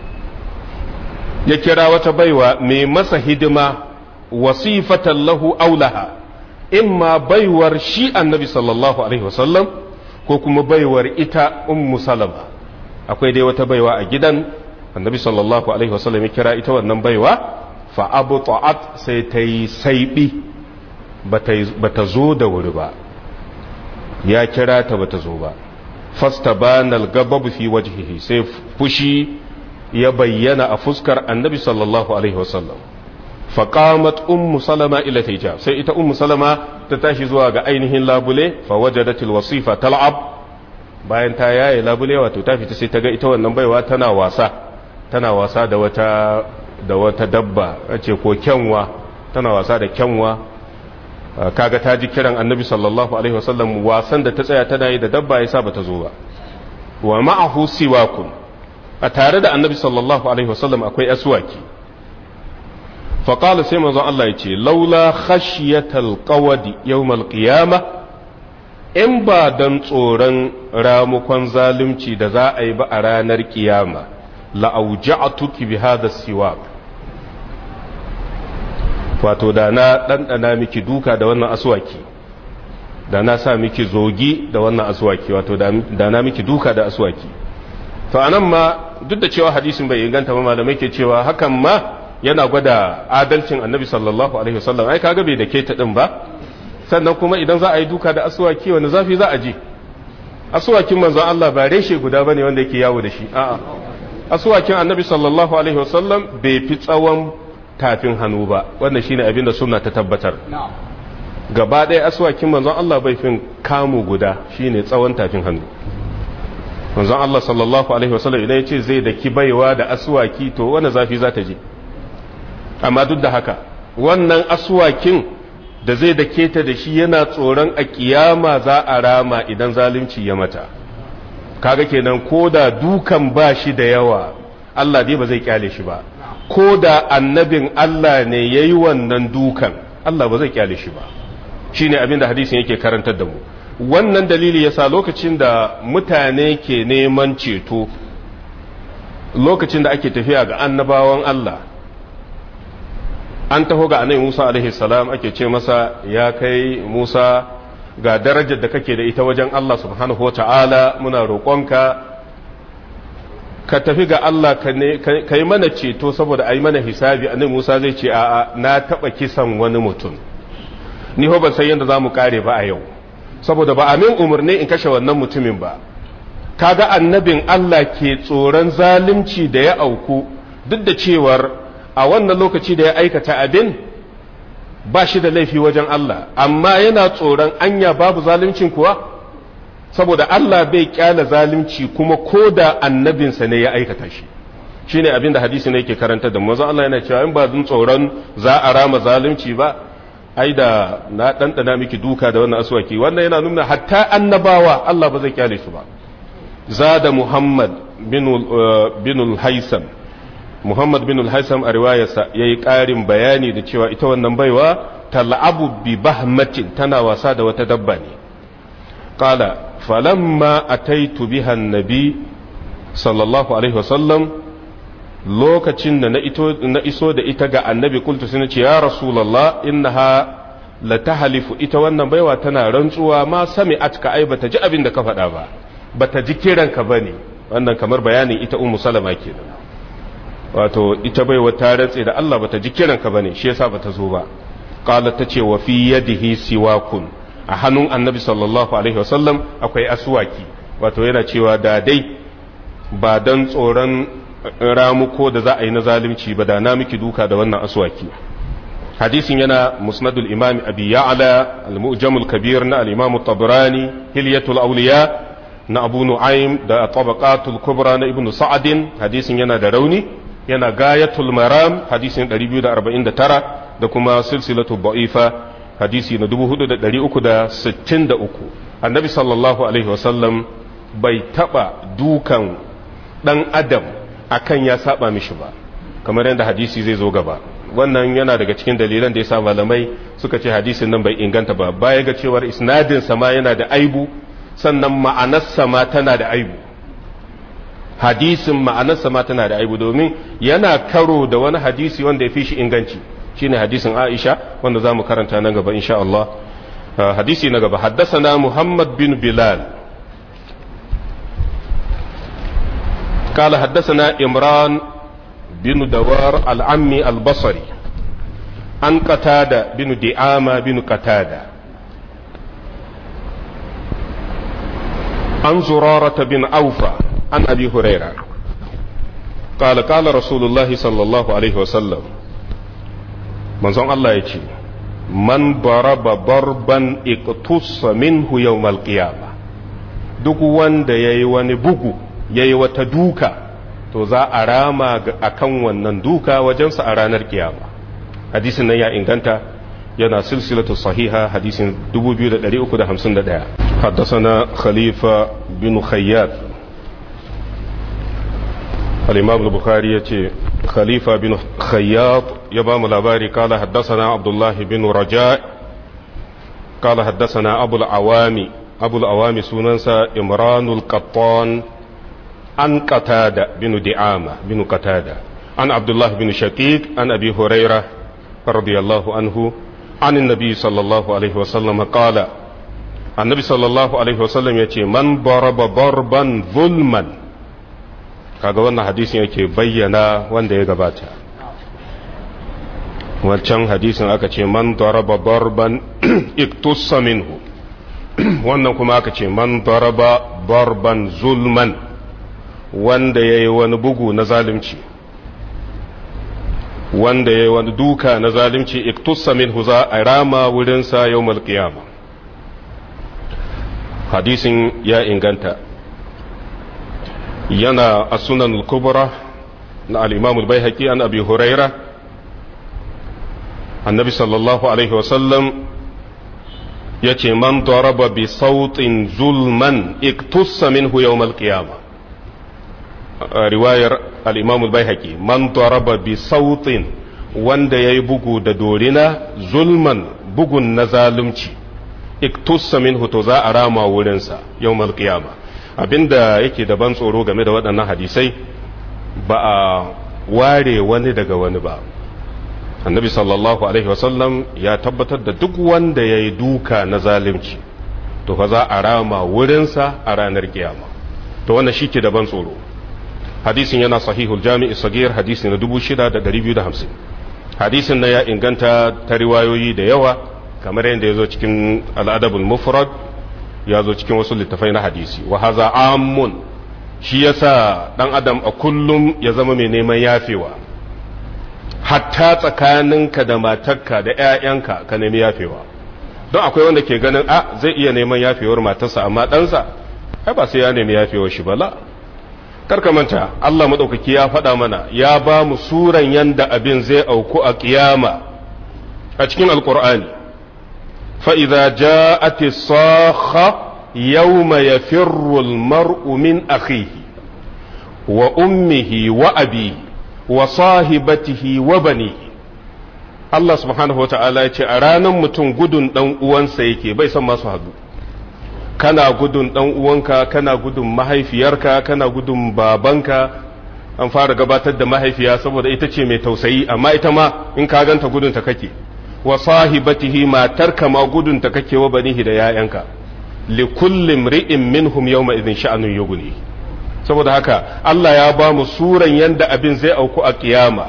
ya kira wata baiwa mai masa hidima wasifatan lahu aulaha imma baiwar shi annabi sallallahu alaihi wasallam ko kuma baiwar ita ummu salama akwai dai wata baiwa a gidan annabi sallallahu alaihi wasallam ya kira ita wannan baiwa fa abta'at sai ta yi saibi bata zo da wuri ba ya kira ta bata zo ba fastabanal gababu fi wajhihi sai fushi ya bayyana a fuskar annabi sallallahu alaihi wasallam faqamat ummu salama ila hijab sai ita ummu salama ta tashi zuwa ga ainihin labule fa wajadatil wasifa tal'ab bayan ta yaye labule wato ta fita sai ta ga ita wannan baiwa tana wasa tana wasa da wata da wata dabba ce ko kyanwa tana wasa da kyanwa kaga ta ji kiran annabi sallallahu alaihi wasallam wasan da ta tsaya tana yi da dabba yasa bata zo ba wa ma'ahu siwakun a tare da annabi sallallahu alaihi wasallam akwai aswaki fa qala sai manzo Allah yace laula khashyatal qawadi yawmal qiyamah in ba dan tsoron ramukon zalunci da za a yi ba a ranar kiyama la auja'tuki bi hadha siwak wato da na ɗanɗana miki duka da wannan aswaki da na sa miki zogi da wannan aswaki wato da na miki duka da aswaki to anan ma duk da cewa hadisin bai inganta ba malamai ke cewa hakan ma yana gwada adalcin annabi sallallahu alaihi wasallam ai kaga bai da ke ta din ba sannan kuma idan za a yi duka da aswaki wani zafi za a ji aswakin manzon Allah ba reshe guda bane wanda yake yawo da shi a'a aswakin annabi sallallahu alaihi wasallam bai fi tsawon tafin hannu ba wannan shine abin da sunna ta tabbatar gaba ɗaya aswakin manzon Allah bai fin kamu guda shine tsawon tafin hannu manzon Allah sallallahu alaihi wasallam idan yace zai da kibaiwa da aswaki to wannan zafi za ta je amma duk da haka wannan aswakin da zai da keta da shi yana tsoron a kiyama za a rama idan zalunci ya mata kaga kenan koda dukan ba shi da yawa Allah dai ba zai kyale shi ba ko da annabin Allah ne ya yi wannan dukan Allah ba zai kyale shi ba shi ne abin da hadisin yake karantar da mu wannan dalili yasa lokacin da mutane ke neman ceto lokacin da ake tafiya ga annabawan Allah an taho ga annabi Musa alaihi salam ake ce masa ya kai Musa ga darajar da kake da ita wajen Allah subhanahu wataala muna roƙonka ka tafi ga Allah ka yi mana ceto saboda a yi mana hisabi annabi Musa zai ce a'a na taba kisan wani mutum ni ho ban san yadda za mu kare ba a yau saboda ba amin umarni in kashe wannan mutumin ba kaga annabin Allah ke tsoron zalunci da ya auku duk da cewar a wannan lokaci da ya aikata abin ba shi da laifi wajen Allah amma yana tsoron anya babu zaluncin kuwa saboda Allah bai kyala zalunci kuma ko da annabinsa ne ya aikata shi shine abin da hadisi ne yake karanta da manzo Allah yana cewa in ba dun tsoron za a rama zalunci ba ai da na ɗanɗana miki duka da wannan aswaki. Wannan yana nuna hatta annabawa Allah ba zai kyale su ba. Zada Muhammad bin al-Haisam Muhammad bin al-Haisam a riwayarsa yayi ƙarin bayani da cewa ita wannan baiwa tal'abu bi bahmatin, tana wasa da wata dabba ne. Qala falamma ataitu biha an-nabi sallallahu alaihi wasallam, lokacin da na iso da ita ga annabi, kultu sai ce ya rasulullah innaha la tahlifu, ita wannan baiwa tana rantsuwa ma sami'at ka, ai bata ji abin da ka faɗa ba, bata ji kiran ka bane. wannan kamar bayanin ita ummu salama kenan, wato ita baiwa ta rantse da Allah bata ji kiran ka bane, shi yasa bata zo ba. qalat tace wa fi yadihi siwakun, a hannun annabi sallallahu alaihi wasallam akwai aswaki, wato yana cewa da dai ba dan tsoron ramuko da za a yi na zalunci ba da na miki duka da wannan aswaki. hadisin yana musnadul imam abi ya'la, al-mu'jamul kabir na al-imam tabrani, hilyatul awliya na abu nu'aym da tabaqatul kubra na ibnu sa'adin. hadisin yana da rauni, yana gayatul maram hadisin ɗari biyu da arba'in da tara da kuma silsilatu da'ifa hadisi na dubu hudu da ɗari uku da sittin da uku. annabi sallallahu alaihi wasallam bai taba dukan dan adam akan ya saba mishi ba, kamar yadda hadisi zai zo gaba. wannan yana daga cikin dalilan da yasa malamai suka ce hadisin nan bai inganta ba, baya ga cewar isnadin sa ma yana da aibu, sannan ma'anarsa ma tana da aibu. hadisin ma'anarsa ma tana da aibu domin yana karo da wani hadisi wanda ya fi shi inganci, shine hadisin Aisha wanda zamu karanta nan gaba insha Allah. hadisi na gaba, haddathana Muhammad bin Bilal قال حدثنا إمران بن دوار العمي البصري عن قتادة بن دعامة بن قتادة عن زرارة بن أوفى عن أبي هريرة قال قال رسول الله صلى الله عليه وسلم منظر الله يجي من ضرب ضربا اقتص منه يوم القيامة duk wanda yayi wani bugu yayi wata duka to za a rama akan wannan duka wajensa a ranar kiyama. hadisin nan ya inganta, yana silsilatu sahiha hadisin dubu biyu da ɗari uku da hamsin da ɗaya. حدثنا خليفة بن خياط الإمام البخاري يتي خليفة بن خياط يبام الأباري قال حدثنا عبد الله بن رجاء قال حدثنا أبو العوامي أبو العوامي سننسى إمران القطان عن قتادة بن دعامة بن قتادة عن عبد الله بن شقيق عن أبي هريرة رضي الله عنه عن النبي صلى الله عليه وسلم قال النبي صلى الله عليه وسلم يتي من ضرب ضربا ظلما. kaga wannan hadisin yake bayyana wanda ya gabata. wancan hadisin aka ce man daraba darban iktussa minhu, wannan kuma aka ce man daraba darban zulman, wanda ya yi wani bugu na zalunci, wanda ya yi wani duka na zalunci iktussa minhu za a rama wurinsa yawmal qiyama. hadisin ya inganta, yana a sunan al-kubra na al-imam al-baihaqi an abi huraira annabi sallallahu alaihi wasallam ya ce man daraba bi sautin zulman iktussa minhu yawm al-qiyama. riwayar al-imam al-baihaqi man daraba bi sautin, wanda yayi bugu da dorina, zulman bugun na zalunci, iktussa minhu to za a rama wurinsa yawm al-qiyama. abinda yake da ban tsoro game da waɗannan hadisai, ba a ware wani daga wani ba. annabi sallallahu alaihi wasallam ya tabbatar da duk wanda ya yi duka na zalunci to fa za a rama wurinsa a ranar kiyama. to wannan shi ke da ban tsoro. hadisin yana sahihul jami'i sagir hadisi na dubu shida da ɗari biyu da hamsin. hadisin na ya inganta ta riwayoyi da yawa, kamar yadda ya zo cikin al'adabul mufrad, ya zo cikin wasu littafai na hadisi. wa haza amun, shi yasa dan adam a kullum ya zama mai neman yafewa, hatta tsakaninka da matarka da ƴaƴanka ka nemi yafewa. don akwai wanda ke ganin a zai iya neman yafewar matarsa amma ɗansa ai ba sai ya nemi yafewar shi ba. la karka manta Allah madaukaki ya faɗa mana, ya ba mu suran yanda abin zai auku a kiyama a cikin alqur'ani. fa idza ja'at as-sakha yawma yafirru al-mar'u min akhihi wa ummihi wa abihi wa sahibatihi wa banihi. Allah subhanahu wa ta'ala ya ce a ranar mutum gudun dan uwansa yake bai san masu hadu. Kana gudun dan uwanka, kana gudun mahaifiyarka, kana gudun babanka. An fara gabatar da mahaifiya saboda ita ce mai tausayi, amma ita ma in ka ganta gudun ta kake. Wa sahibatihi matarka ma gudun ta kake, wa banihi da yayanka. Li kulli imri'in minhum yawma idhin sha'anun yughni. Saboda haka Allah ya ba mu suran yanda abin zai auku a kiyama.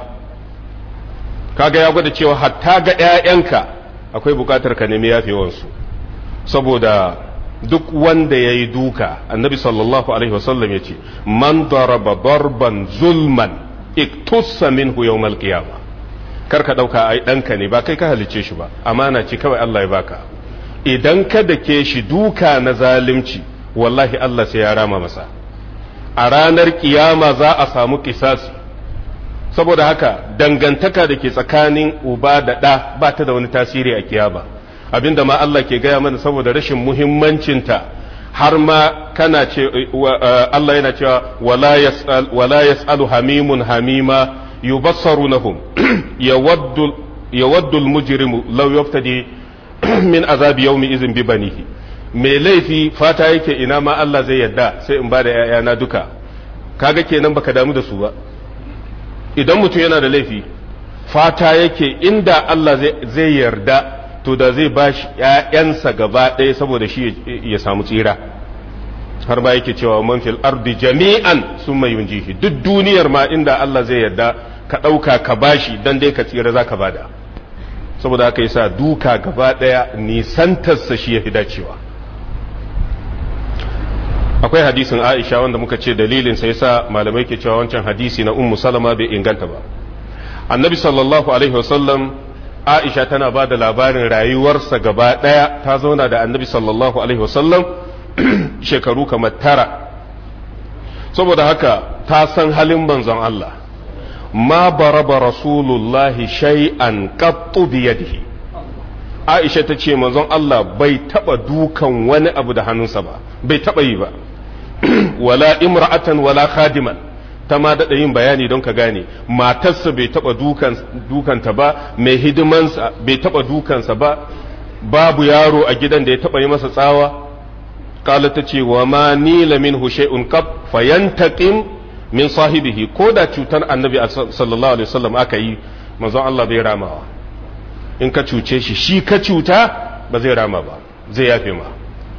Kaga ya gwada cewa hatta ga ƴaƴanka akwai bukatar ka nemi yafewansu, saboda duk wanda ya yi duka, annabi sallallahu alaihi wasallam ya ce man daraba darban zulman iktussa minhu yawmal qiyama. Kar ka dauka ai danka ne, ba kai ka halice shi ba, amana ce kawai Allah ya baka. Idan ka dake shi duka na zalunci, wallahi Allah sai ya rama masa. A ranar kiyama za a samu kisasi. Saboda haka dangantaka da ke tsakanin uba da ɗa ba ta da wani tasiri a kiyama. Abinda ma Allah ke gaya mana saboda rashin muhimmancinta, har ma kana ce Allah yana cewa wala yas'al wala yas'alu hamimun hamima yubassarunahum yawaddu yawaddu almujrimu law yaftadi min azabi yawmi idhin bi banihi. Me laifi fata yake ina ma Allah zai yadda sai in ba da ‘ya'yana duka. Kaga kenan baka damu da su ba. Idan mutum yana da laifi fata yake inda Allah zai yarda to da zai ba shi ‘ya'yansa gaba ɗaya saboda shi ya samu tsira. Har ba yake cewa man fil ardi jami'an sun mai yunjihi, duk duniyar ma inda Allah zai yarda ka ɗauka ka bashi dan dai ka tsira za ka bada. Saboda haka yasa duka gaba ɗaya nisantarsa shi ya fi dacewa. Akwai hadisin Aisha wanda muka ce dalilin sai yasa malamai ke cewa wancan hadisi na Ummu Salama bai inganta ba. Annabi sallallahu alaihi wasallam, Aisha tana ba da labarin rayuwarsa gaba ɗaya, ta zauna da Annabi sallallahu alaihi wasallam shekaru kamar tara. Saboda haka ta san halin manzon Allah. Ma baraba rasulullahi shay'an qattu bi yadihi. Aisha ta ce manzon Allah bai taba dukan wani abu da hannunsa ba, bai taba yi ba. Wala imra'atan wala khadiman. Ta ma daɗa yin bayani don ka gane, matarsa bai taɓa dukanta ba, mai hidimansa bai taɓa dukansa ba, babu yaro a gidan da ya taɓa yi masa tsawa. Kala ta ce wa ma nila min shay'un qab fayantaqim min sahibihi, ko da cutar annabi sallallahu alaihi wasallam aka yi, manzon Allah bai ramawa. In ka cuce shi, shi ka cuta ba zai rama ba, zai yafe ma.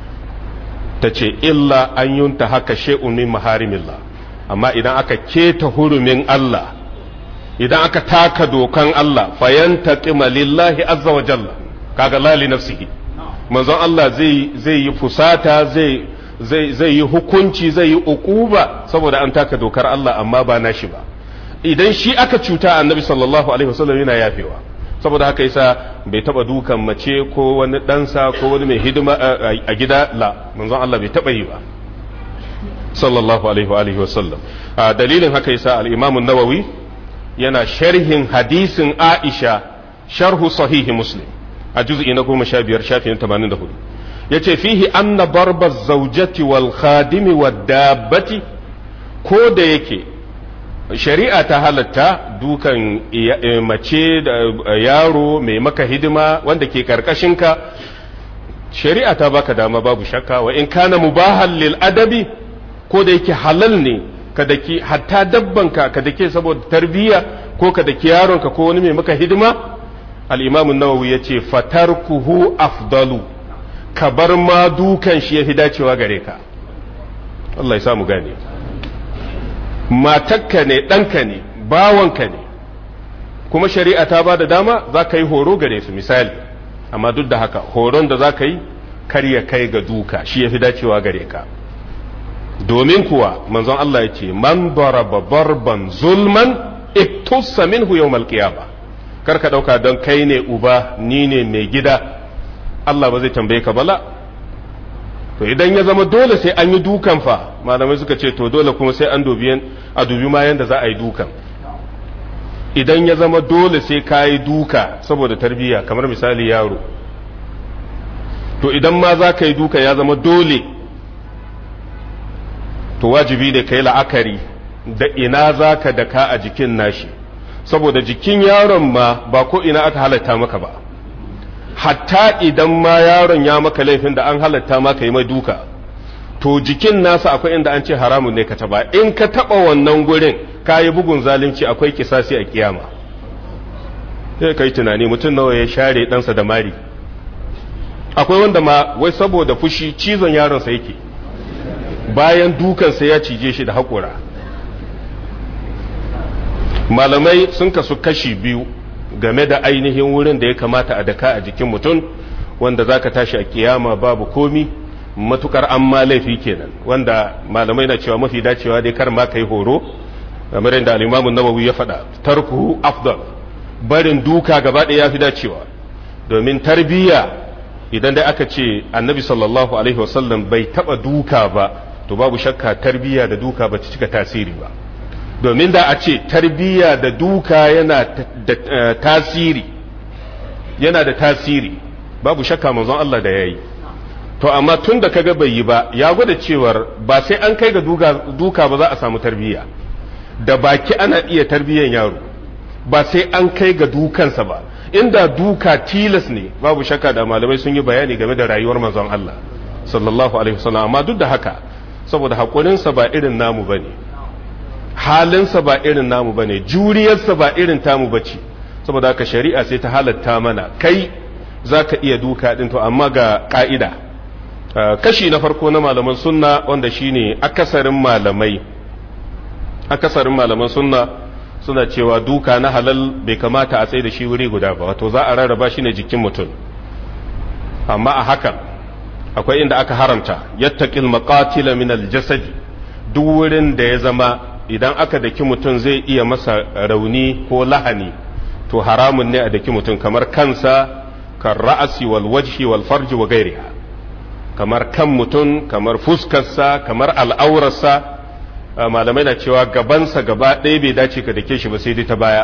Ta ce illa an yunta haka shay'un min maharimillah. Amma idan aka keta hurumin Allah, idan aka taka dokan Allah, fayantaqima lillahi azza wa jalla, kaga la li nafsihi, manzon Allah zai zai yi fusata, zai zai zai yi hukunci, zai yi uquba saboda an taka dokar Allah, amma ba nashi ba. Idan shi aka cuta, annabi sallallahu alaihi wasallam yana yafewa. Saboda haka yasa bai taba dukan mace ko wani ɗansa ko wani mai hidima a gida, la, manzon Allah bai taba yi ba sallallahu alaihi wa alihi wasallam. Dalilin haka yasa al-Imam an-Nawawi yana sharhin hadisin Aisha, sharhu sahihi Muslim, a juz'i na goma sha biyar shafin tamanin da hudu, yace fihi anna barba zawjati wal khadimi wad dabbati, ko da yake shari'a ta halatta dukan mace da yaro mai maka hidima wanda ke karkashinka, shari'a ta baka dama babu shakka, wa in kana mubahan lil adabi, ko da yake halal ne ka daki hatta dabbanka ka dake saboda tarbiyya, ko ka daki yaronka ko wani mai maka hidima. Al-Imam an-Nawawi yace fatarkuhu afdalu, ka bar ma dukan shi yafi dacewa gare ka. Allah ya samu gane. Matakka ne, ɗanka ne, bawanka ne, kuma shari'a ta ba da dama za ka yi horo gare su misali, amma duk da haka horon da za ka yi kar ya kai ga duka, shi ya fi dacewa gare ka. Domin kuwa manzon Allah ya ce man daraba barban zulman iktussa minhu yawmal qiyamah. Kar ka dauka don kai ne uba, ni ne mai gida, Allah ba zai tambaye ka bala. To idan ya zama dole sai an yi dukan fa, malamai suka ce to dole kuma sai an dubi a dubi ma yanda za a yi dukan. Idan ya zama dole sai ka yi duka saboda tarbiyya, kamar misali yaro to idan ma za ka yi duka ya zama dole to wajibi ne ka yi la'akari da ina za ka daka a jikin nashi saboda jikin yaron ma ba ko ina aka halatta maka ba hatta idan ma yaron ya maka laifin da an halatta maka yi mai duka to jikin nasa akwai inda an ce haramun ne ka taba in ka taba wannan gurin ka yi bugun zalunci akwai kisasi a kiyama sai kai tunani mutum nawa ya share ɗansa da mari akwai wanda ma wai saboda fushi cizon yaronsa yake bayan dukansa ya cije shi da haƙura malamai sun kasu kashi biyu game da ainihin wurin da ya kamata a daka a jikin mutum wanda za ka tashi a kiyama babu komi matukar an ma laifi kenan wanda malamai na cewa mafi dacewa dai kar ma kai horo kamar yadda al-Imam Nawawi ya faɗa tarkuhu afdal barin duka gaba ɗaya yafi dacewa domin tarbiyya idan dai aka ce annabi sallallahu alaihi wasallam bai taba duka ba to babu shakka tarbiyya da duka ba ta cika tasiri ba domin da a ce tarbiyya da duka yana da tasiri yana da tasiri babu shakka manzon Allah da yayi to amma tun da kaga bai yi ba ya gwada cewar ba sai an kai ga duka ba za a samu tarbiyya da baki ana iya tarbiyyan yaro ba sai an kai ga dukansa ba inda duka tilas ne babu shakka da malamai sun yi bayani game da rayuwar manzon Allah sallallahu alaihi wasallam amma duk da haka saboda hakurinsa ba irin namu bane halinsa ba irin namu bane juriyarsa ba irin tamu bace saboda haka shari'a sai ta halatta mana kai zaka iya duka din to amma ga ka'ida kashi na farko na malaman sunna wanda shine akasarin malamai akasarin malaman sunna suna cewa duka na halal bai kamata a tsaye da shi wuri guda ba wato za a rarraba shi ne jikin mutum amma a hakan akwai inda aka haramta yattaqil maqatila min aljasad duk wurin da ya zama idan aka daki mutum zai iya masa rauni ko lahani to haramun ne a daki mutum kamar kansa kan ra'asi wal wajhi wal farji wa gairiha kamar kan mutum kamar fuskarsa kamar al'aurarsa malamai na cewa gabansa gaba ɗaya bai dace ka dake shi ba sai dai ta baya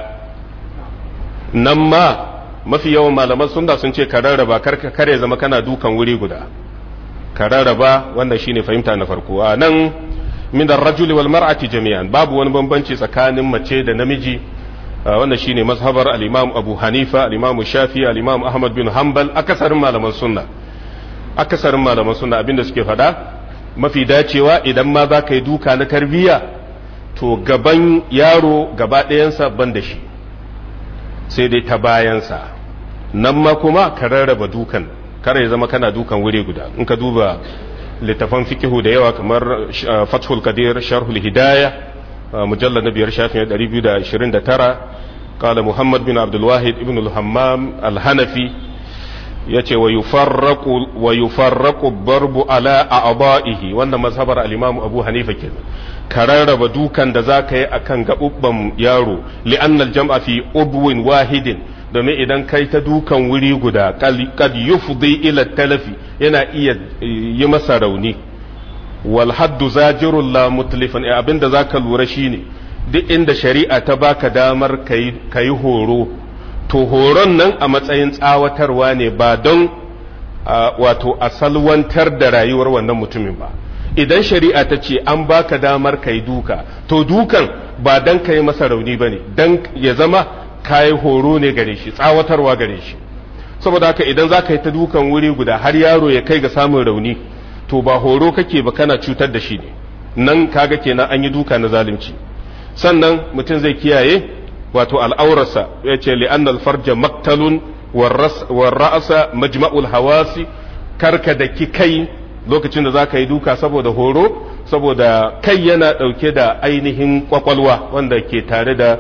nan ma mafi yawan malaman sunna sun ce ka rarraba kar ya zama kana dukan wuri guda ka rarraba wannan shine fahimta na farko a nan min ar-rajuli wal mar'ati jami'an babu wani bambanci tsakanin mace da namiji wannan shine mazhabar al-imam Abu Hanifa al-imam Shafi'i al-imam Ahmad bin Hanbal akasarin malaman sunna akasarin malaman sunna abinda suke faɗa mafi dacewa idan ma za ka yi duka na tarbiyya to gaban yaro gaba ɗayansa ban da shi sai dai ta bayansa nan ma kuma ka rarraba dukan kar ya zama kana dukan wuri guda in ka duba littafan fikihu da yawa kamar fathul qadir sharhul hidayah mujallad na biyar shafin ɗari biyu da ashirin da tara qala muhammad bin abdul wahid ibn al-hammam al-hanafi yace wa yufarraqu wa yufarraqu darbu ala a'da'ihi wannan mazhabar al-imam abu hanifa kenan ka rarraba dukan da zaka yi akan gabubban yaro li'anna al-jam'a fi ubwin wahidin domin idan kai ta dukan wuri guda kad yufdi ila talafi yana iya yi masa rauni wal haddu zajirul la mutlifan abinda zaka lura shine duk inda shari'a ta baka damar kai kai horo to horon nan a matsayin tsawatarwa ne ba don wato asalwantar da rayuwar wannan mutumin ba idan shari'a ta ce an baka damar kai duka to dukan ba dan kai masa rauni bane dan ya zama kai horo ne gare shi tsawatarwa gare shi saboda haka idan za ka yi ta dukan wuri guda har yaro ya kai ga samun rauni to ba horo kake ba kana cutar da shi ne nan kaga kenan an yi duka na zalunci sannan mutum zai kiyaye wato al'aurarsa ya ce li'anna alfarja maktalun war ra'asa majma'ul hawasi karka da ki kai lokacin da za ka yi duka saboda horo saboda kai yana ɗauke da ainihin kwakwalwa wanda ke tare da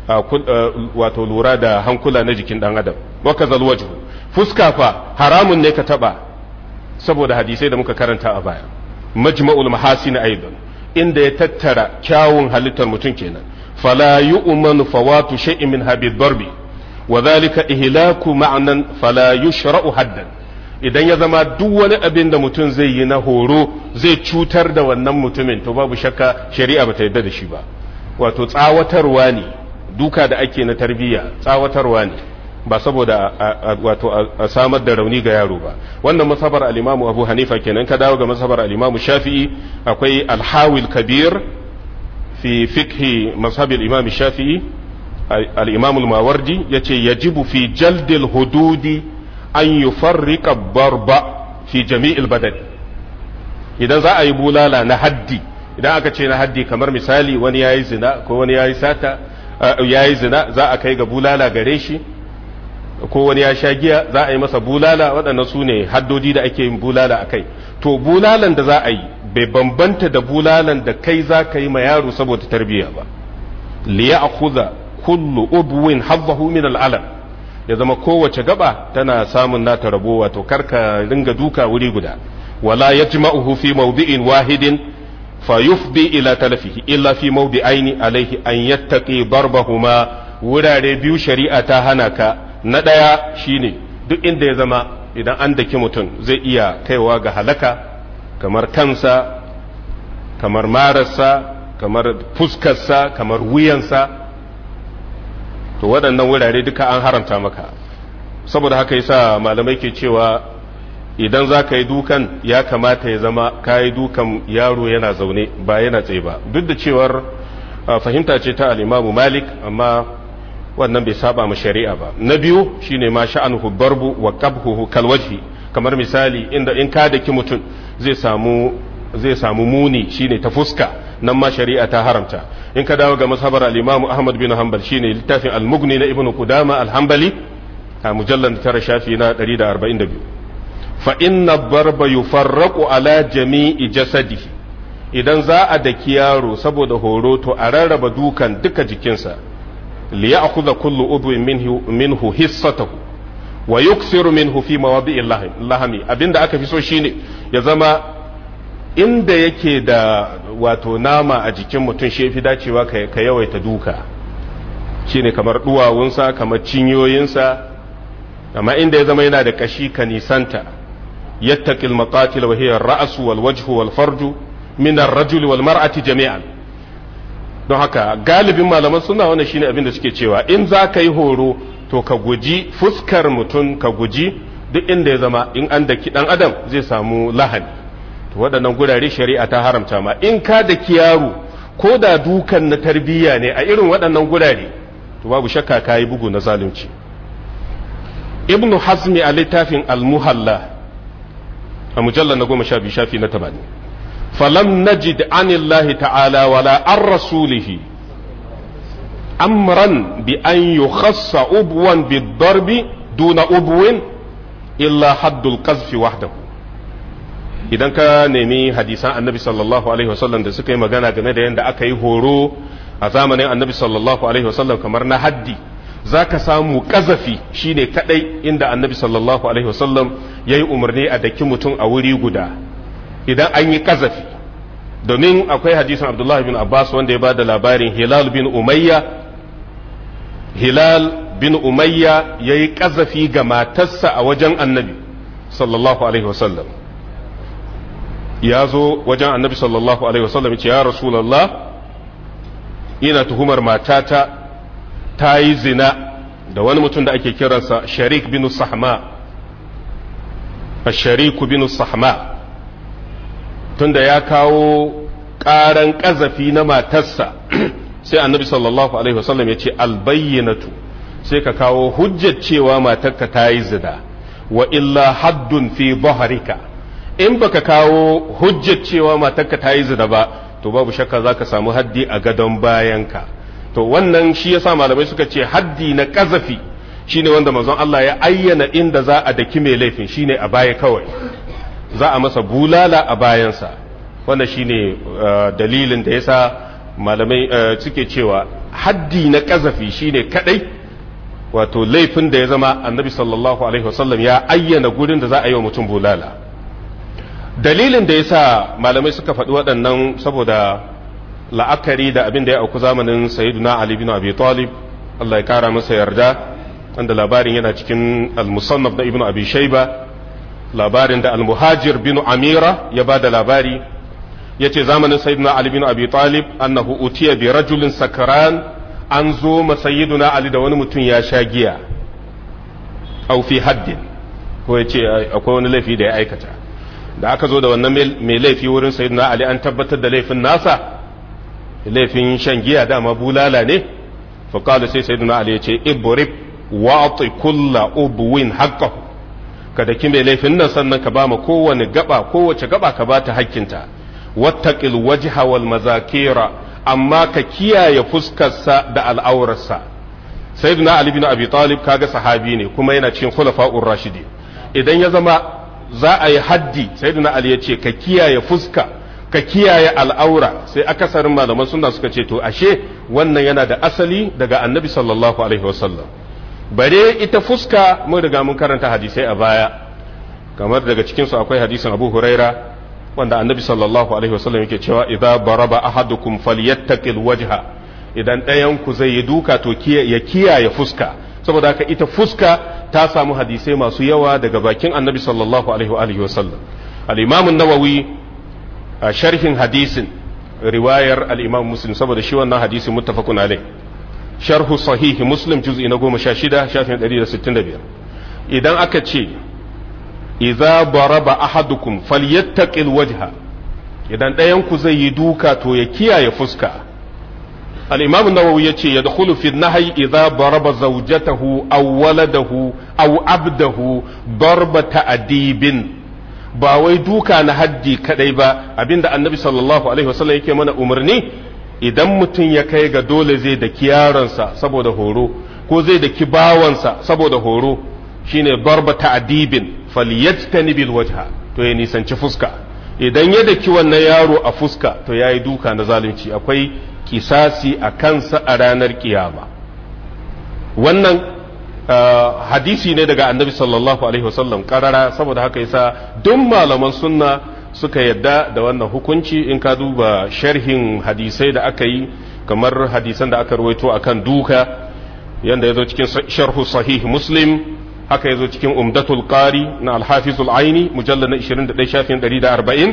wato lura da hankula na jikin ɗan adam waka zalwaju fuska fa haramun ne ka taba saboda hadisai da muka karanta a baya majma'ul mahasin aidan inda ya tattara kyawun halittar mutum kenan fala yu'manu fawatu shay'in min habid darbi wa dhalika ihlaku ma'nan fala yushra'u haddan idan ya zama duk wani abin da mutum zai yi na horo zai cutar da wannan mutumin to babu shakka shari'a bata yarda da shi ba wato tsawatarwa ne duka da ake na tarbiyya tsawatarwa ne ba saboda wato a samar da rauni ga yaro ba. wannan mazhabar al-Imam Abu Hanifa kenan. ka dawo ga mazhabar al-Imam Shafi'i akwai al-Hawil Kabir fi fiqh mazhab al-Imam Shafi'i. al-Imam al-Mawardi yace yajibu fi jaldil hududi an yufarriqa barba fi jami'il badal. idan za a yi bulala na haddi, idan aka ce na haddi kamar misali wani yayi zina ko wani yayi sata yayi zina, za a kai ga bulala gare shi, ko wani ya sha giya za a yi masa bulala. waɗannan su ne haddodi da ake yin bulala a kai. to bulalan da za a yi bai bambanta da bulalan da kai za ka yi ma yaro saboda tarbiyya ba. liya akhudha kullu udwin haddahu min al'alam, ya zama kowace gaba tana samun nata rabo, wato karka ringa duka wuri guda. wala yajma'uhu fi mawdi'in wahidin fayufdi ila talafihi illa fi mawdi'aini alayhi an yattaqi darbahuma. wurare biyu shari'a ta hana ka. na ɗaya shine duk inda ya zama idan an daki mutum zai iya kaiwa ga halaka, kamar kansa, kamar mararsa, kamar fuskarsa, kamar wuyansa, to waɗannan wurare duka an haramta maka. saboda haka yasa malamai ke cewa idan za ka yi dukan ya kamata ya zama ka yi dukan yaro yana zaune ba yana tsaye ba, duk da cewar fahimta ce ta al-Imam Malik, amma wannan bai saba ma shari'a ba. na biyu shine ma sha'anuhu barbu wa qabhuhu kal wajhi, kamar misali inda in ka daki mutum zai samu zai samu muni shine ta fuska, nan ma shari'a ta haramta. in ka dawo ga mazhabar al-Imam Ahmad bin Hanbal shine littafin al-Mughni na Ibn Qudama al-Hanbali a mujallad tara shafi na ɗari da arba'in da biyu. fa inna barba yufarraqu ala jami'i jasadihi, idan za a daki yaro saboda horo to a rarraba dukan duka jikinsa. ليأخذ كل عضو منه منه حصته ويكثر منه في مواضع اللحم. abinda aka fi so shine ya zama inda yake da wato nama a jikin mutum shi fi dacewa ka yawaita duka, shine kamar duwawunsa, kamar cinyoyinsa. amma inda ya zama yana da kashi ka nisanta. yattaqil maqatil wa hiya ar-ra's wal wajhu wal farju min ar-rajuli wal mar'ati jami'an. don haka galibin malaman suna wannan shine abin da suke cewa in za ka yi horo to ka guji fuskar mutum, ka guji duk inda ya zama in an daki dan adam zai samu lahani. to waɗannan gurare shari'a ta haramta ma. in ka daki yaro ko da dukan na tarbiyya ne a irin waɗannan gurare, to babu shakka ka yi bugu na zalunci. ibnu hazmi a littafin al-muhalla a mujallar na goma sha biyu shafi na tamanin, فلم نجد عن الله تعالى ولا عن رسوله أمرا بأن يخص أبوا بالضرب دون أبو إلا حد القذف وحده. idan ka nemi hadisan annabi sallallahu alaihi wasallam da suka yi magana game da yadda aka yi horo a zamanin annabi sallallahu alaihi wasallam kamar na haddi, za ka samu kazafi shine kadai inda annabi sallallahu alaihi wasallam ya yi umarni a daki mutum a wuri guda idan an yi kazafi. domin akwai hadisin Abdullah bin Abbas wanda ya ba da labarin Hilal bin Umayya. Hilal bin Umayya ya yi kazafi ga matarsa a wajen annabi sallallahu alaihi wasallam. ya zo wajen annabi sallallahu alaihi wasallam ce ya Rasulallah, ina tuhumar matata ta yi zina da wani mutum da ake kiransa Sharik bin Sahma. Shariku bin Sahma tunda ya kawo ƙaran ƙazafi na matarsa sai annabi sallallahu alaihi wasallam ya ce albayyinatu, sai ka kawo hujjar cewa matarka ta yi zina, wa illa haddun fi dhahrika. in baka kawo hujjar cewa matarka ta yi zina ba, to babu shakka za ka samu haddi a gadon bayanka. to wannan shi yasa malamai suka ce haddi na ƙazafi shine wanda manzon Allah ya ayyana inda za a daki mai laifin, shine a baya kawai, za a masa bulala a bayansa. wannan shine dalilin da yasa malamai suke cewa haddi na ƙazafi shine kadai wato laifin da ya zama annabi sallallahu alaihi wasallam ya ayyana gurin da za a yi wa mutum bulala. dalilin da yasa malamai suka faɗi waɗannan saboda la'akari da abin da ya auku zamanin sayyiduna Ali bin Abi Talib, Allah ya kara masa yarda, wanda labarin yana cikin al-musannaf na Ibn Abi Shayba, labarin da al-Muhajir bin Amira ya ba da labari, yace zamanin sayyiduna Ali bin Abi Talib annahu utiya bi rajulin sakran, an zo ma sayyiduna Ali da wani mutum ya sha giya. au fi haddin ko ya ce akwai wani laifi da ya aikata da aka zo da wannan mai laifi wurin sayyidina ali an tabbatar da laifin nasa laifin shan giya dama bulala ne fa qala sai sayyidina ali ya ce ibrib wa'ti kullu ubwin haqqahu kada ki mai laifin nan sannan ka ba ma kowane gaba kowace gaba ka ba ta hakkinta wattaqil wajha wal mazakira amma ka kiyaye fuskarsa da al'aurarsa sayyidina ali bin abi talib kaga sahabi ne kuma yana cikin khulafa'ur rashidin idan ya zama za a yi haddi sayyidina ali ya ce ka kiyaye fuska ka kiyaye al'aura sai akasarin malaman sunna suka ce to ashe wannan yana da asali daga annabi sallallahu alaihi wasallam bare ita fuska mun riga mun karanta hadisai a baya kamar daga cikin su akwai hadisin Abu Huraira wanda annabi sallallahu alaihi wasallam yake cewa idza baraba ahadukum falyattaqil wajha idan ɗayan ku zai yi duka to ya kiyaye fuska saboda haka ita fuska ta samu hadisai masu yawa daga bakin annabi sallallahu alaihi wa alihi wasallam al-imam an-nawawi a sharhin hadisin riwayar al-imam muslim saboda shi wannan hadisin muttafaqun alaihi sharhu sahihi muslim juz'i na goma sha shida shafin ɗari da sittin da biyar idan aka ce idza baraba ahadukum falyattaqil wajha idan ɗayan ku zai yi duka to ya kiyaye fuska al-imam an-nawawi yace yadkhulu fi an-nahy idza baraba zawjatahu aw waladahu aw abdahu darba ta'dibin ba wai duka na haddi kadai ba abinda annabi sallallahu alaihi wasallam yake mana umarni idan mutum ya kai ga dole zai daki yaronsa saboda horo ko zai daki bawansa saboda horo shine darba ta'dibin falyajtani bil wajha to ya nisanci fuska idan ya daki wannan yaro a fuska to yayi duka na zalunci akwai kisasi a kansa a ranar kiyama wannan hadisi ne daga annabi sallallahu alaihi wasallam karara saboda haka yasa duk malaman sunna suka yadda da wannan hukunci in ka duba sharhin hadisai da aka yi kamar hadisan da aka rawaito akan duka yanda yazo cikin sharhu sahih muslim haka yazo cikin umdatul qari na al-hafizul aini mujallad na ishirin da ɗaya shafin ɗari da arba'in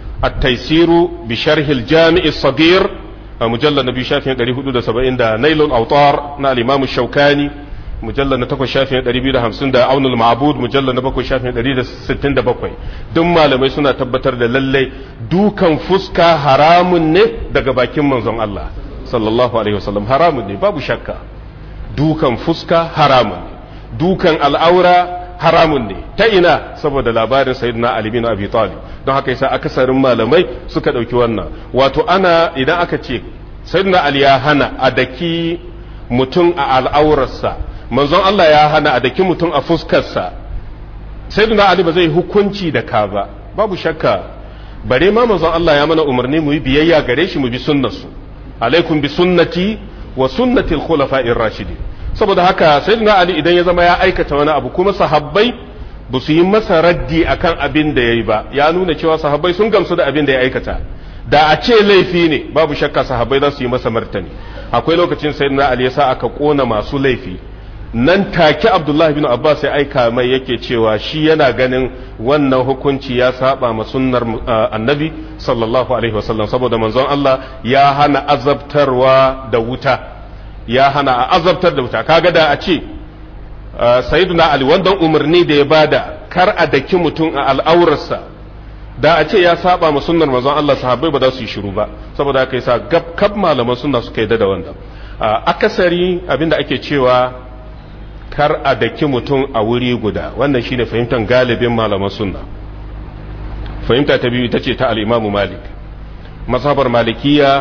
at-taysiru bi sharh al-jami' as-saghir mujallad na biyu shafin ɗari hudu da saba'in da nailul awtar na al-imam ash-shawkani mujallad na takwas shafin ɗari biyu da hamsin da aunul ma'bud mujallad na bakwai shafin ɗari da sittin da bakwai duk malamai suna tabbatar da lallai dukan fuska haramun ne daga bakin manzon Allah sallallahu alaihi wasallam haramun ne babu shakka dukan fuska haramun ne dukan al'aura haramun ne ta ina saboda labarin sayyidina Ali bin Abi Talib don haka yasa akasarin malamai suka dauki wannan wato ana idan aka ce sayyidina Ali ya hana a daki mutum a al'aurarsa manzon Allah ya hana a daki mutum a fuskarsa sayyidina Ali ba zai hukunci da ka ba babu shakka bare ma manzon Allah ya mana umarni mu yi biyayya gare shi mu bi sunnarsu alaikum bi sunnati wa sunnati al-khulafa'ir rashidin saboda haka sayyidina Ali idan ya zama ya aikata wani abu kuma sahabbai ba su yi masa raddi akan abin da yayi ba ya nuna cewa sahabbai sun gamsu da abin da ya aikata da a ce laifi ne babu shakka sahabbai za su yi masa martani akwai lokacin sayyidina Ali ya sa aka kona masu laifi nan take Abdullahi bin Abbas ya aika mai yake cewa shi yana ganin wannan hukunci ya saba ma sunnar annabi sallallahu alaihi wasallam saboda manzon Allah ya hana azabtarwa da wuta ya hana a azabtar da wuta kaga da a ce sayyidina Ali wannan umarni da ya bada kar a daki mutum a al'aurarsa da a ce ya saba ma sunnar manzon Allah sahabbai ba za su yi shiru ba saboda haka yasa gab kab malaman sunna suka yi da wannan akasari abinda ake cewa kar a daki mutum a wuri guda wannan shine fahimtar galibin malaman sunna fahimta ta biyu ita ce ta al-Imam Malik mazhabar malikiya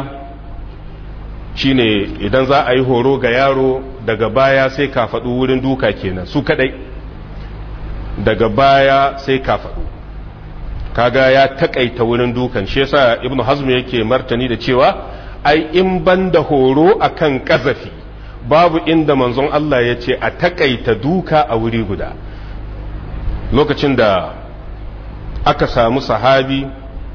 shine idan za a yi horo ga yaro daga baya sai ka faɗu wurin duka kenan su kadai daga baya sai ka faɗu kaga ya takaita wurin dukan shi yasa Ibn Hazm yake martani da cewa ai in banda horo akan kazafi babu inda manzon Allah ya ce a takaita duka a wuri guda lokacin da aka samu sahabi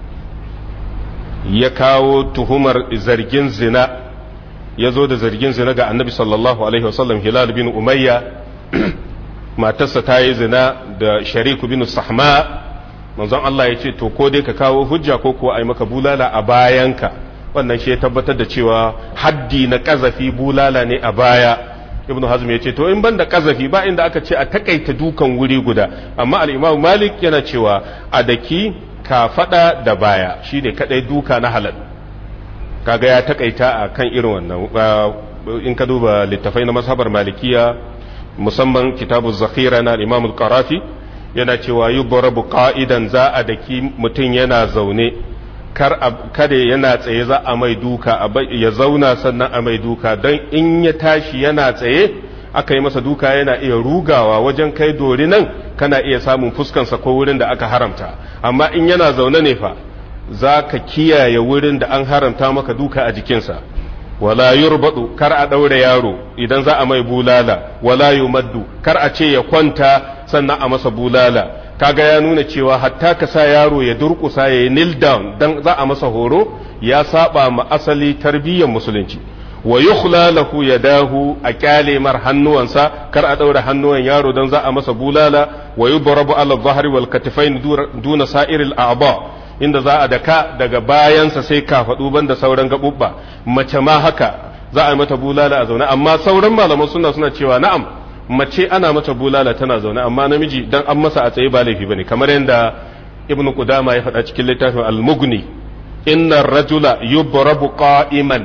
ya kawo tuhumar zargin zina ya zo da zargin zina ga annabi sallallahu alaihi wasallam Hilal bin Umayya matarsa ta yi zina da Shariku bin Sahma manzon Allah ya ce to ko dai ka kawo hujja ko kuwa ai maka bulala a bayanka wannan shi ya tabbatar da cewa haddi na kazafi bulala ne a baya ibnu hazm ya ce to in banda kazafi ba inda aka ce a takaita dukan wuri guda amma al-imam malik yana cewa a daki ka fada da baya shine kadai duka na halal kaga ya takaita a kan irin wannan in ka duba littafai na mazhabar malikiya musamman kitabu zakhira na imam al-qarafi yana cewa yubrabu qa'idan za a daki mutum yana zaune kar kada yana tsaye za a mai duka ya zauna sannan a mai duka don in ya tashi yana tsaye aka yi masa duka yana iya rugawa wajen kai dori nan kana iya samun fuskansa ko wurin da aka haramta amma in yana zaune ne fa za ka kiyaye wurin da an haramta maka duka a jikinsa wala yurbadu kar a daure yaro idan za a mai bulala wala yumaddu kar a ce ya kwanta sannan a masa bulala kaga ya nuna cewa hatta ka sa yaro ya durkusa ya kneel down dan za a masa horo ya saba ma asali tarbiyyar musulunci wa yukhla lahu yadahu a kyale mar hannuwansa kar a daura hannuwan yaro dan za a masa bulala wa yudrabu ala dhahri wal katifain duna sa'iril a'ba inda za a daka daga bayansa sai kafadu banda sauran gabubba mace ma haka za a yi mata bulala a zaune amma sauran malaman sunna suna cewa na'am mace ana mata bulala tana zaune amma namiji dan an masa a tsaye ba laifi bane kamar yadda ibn qudama ya faɗa cikin littafin al-mughni inna ar-rajula yubrabu qa'iman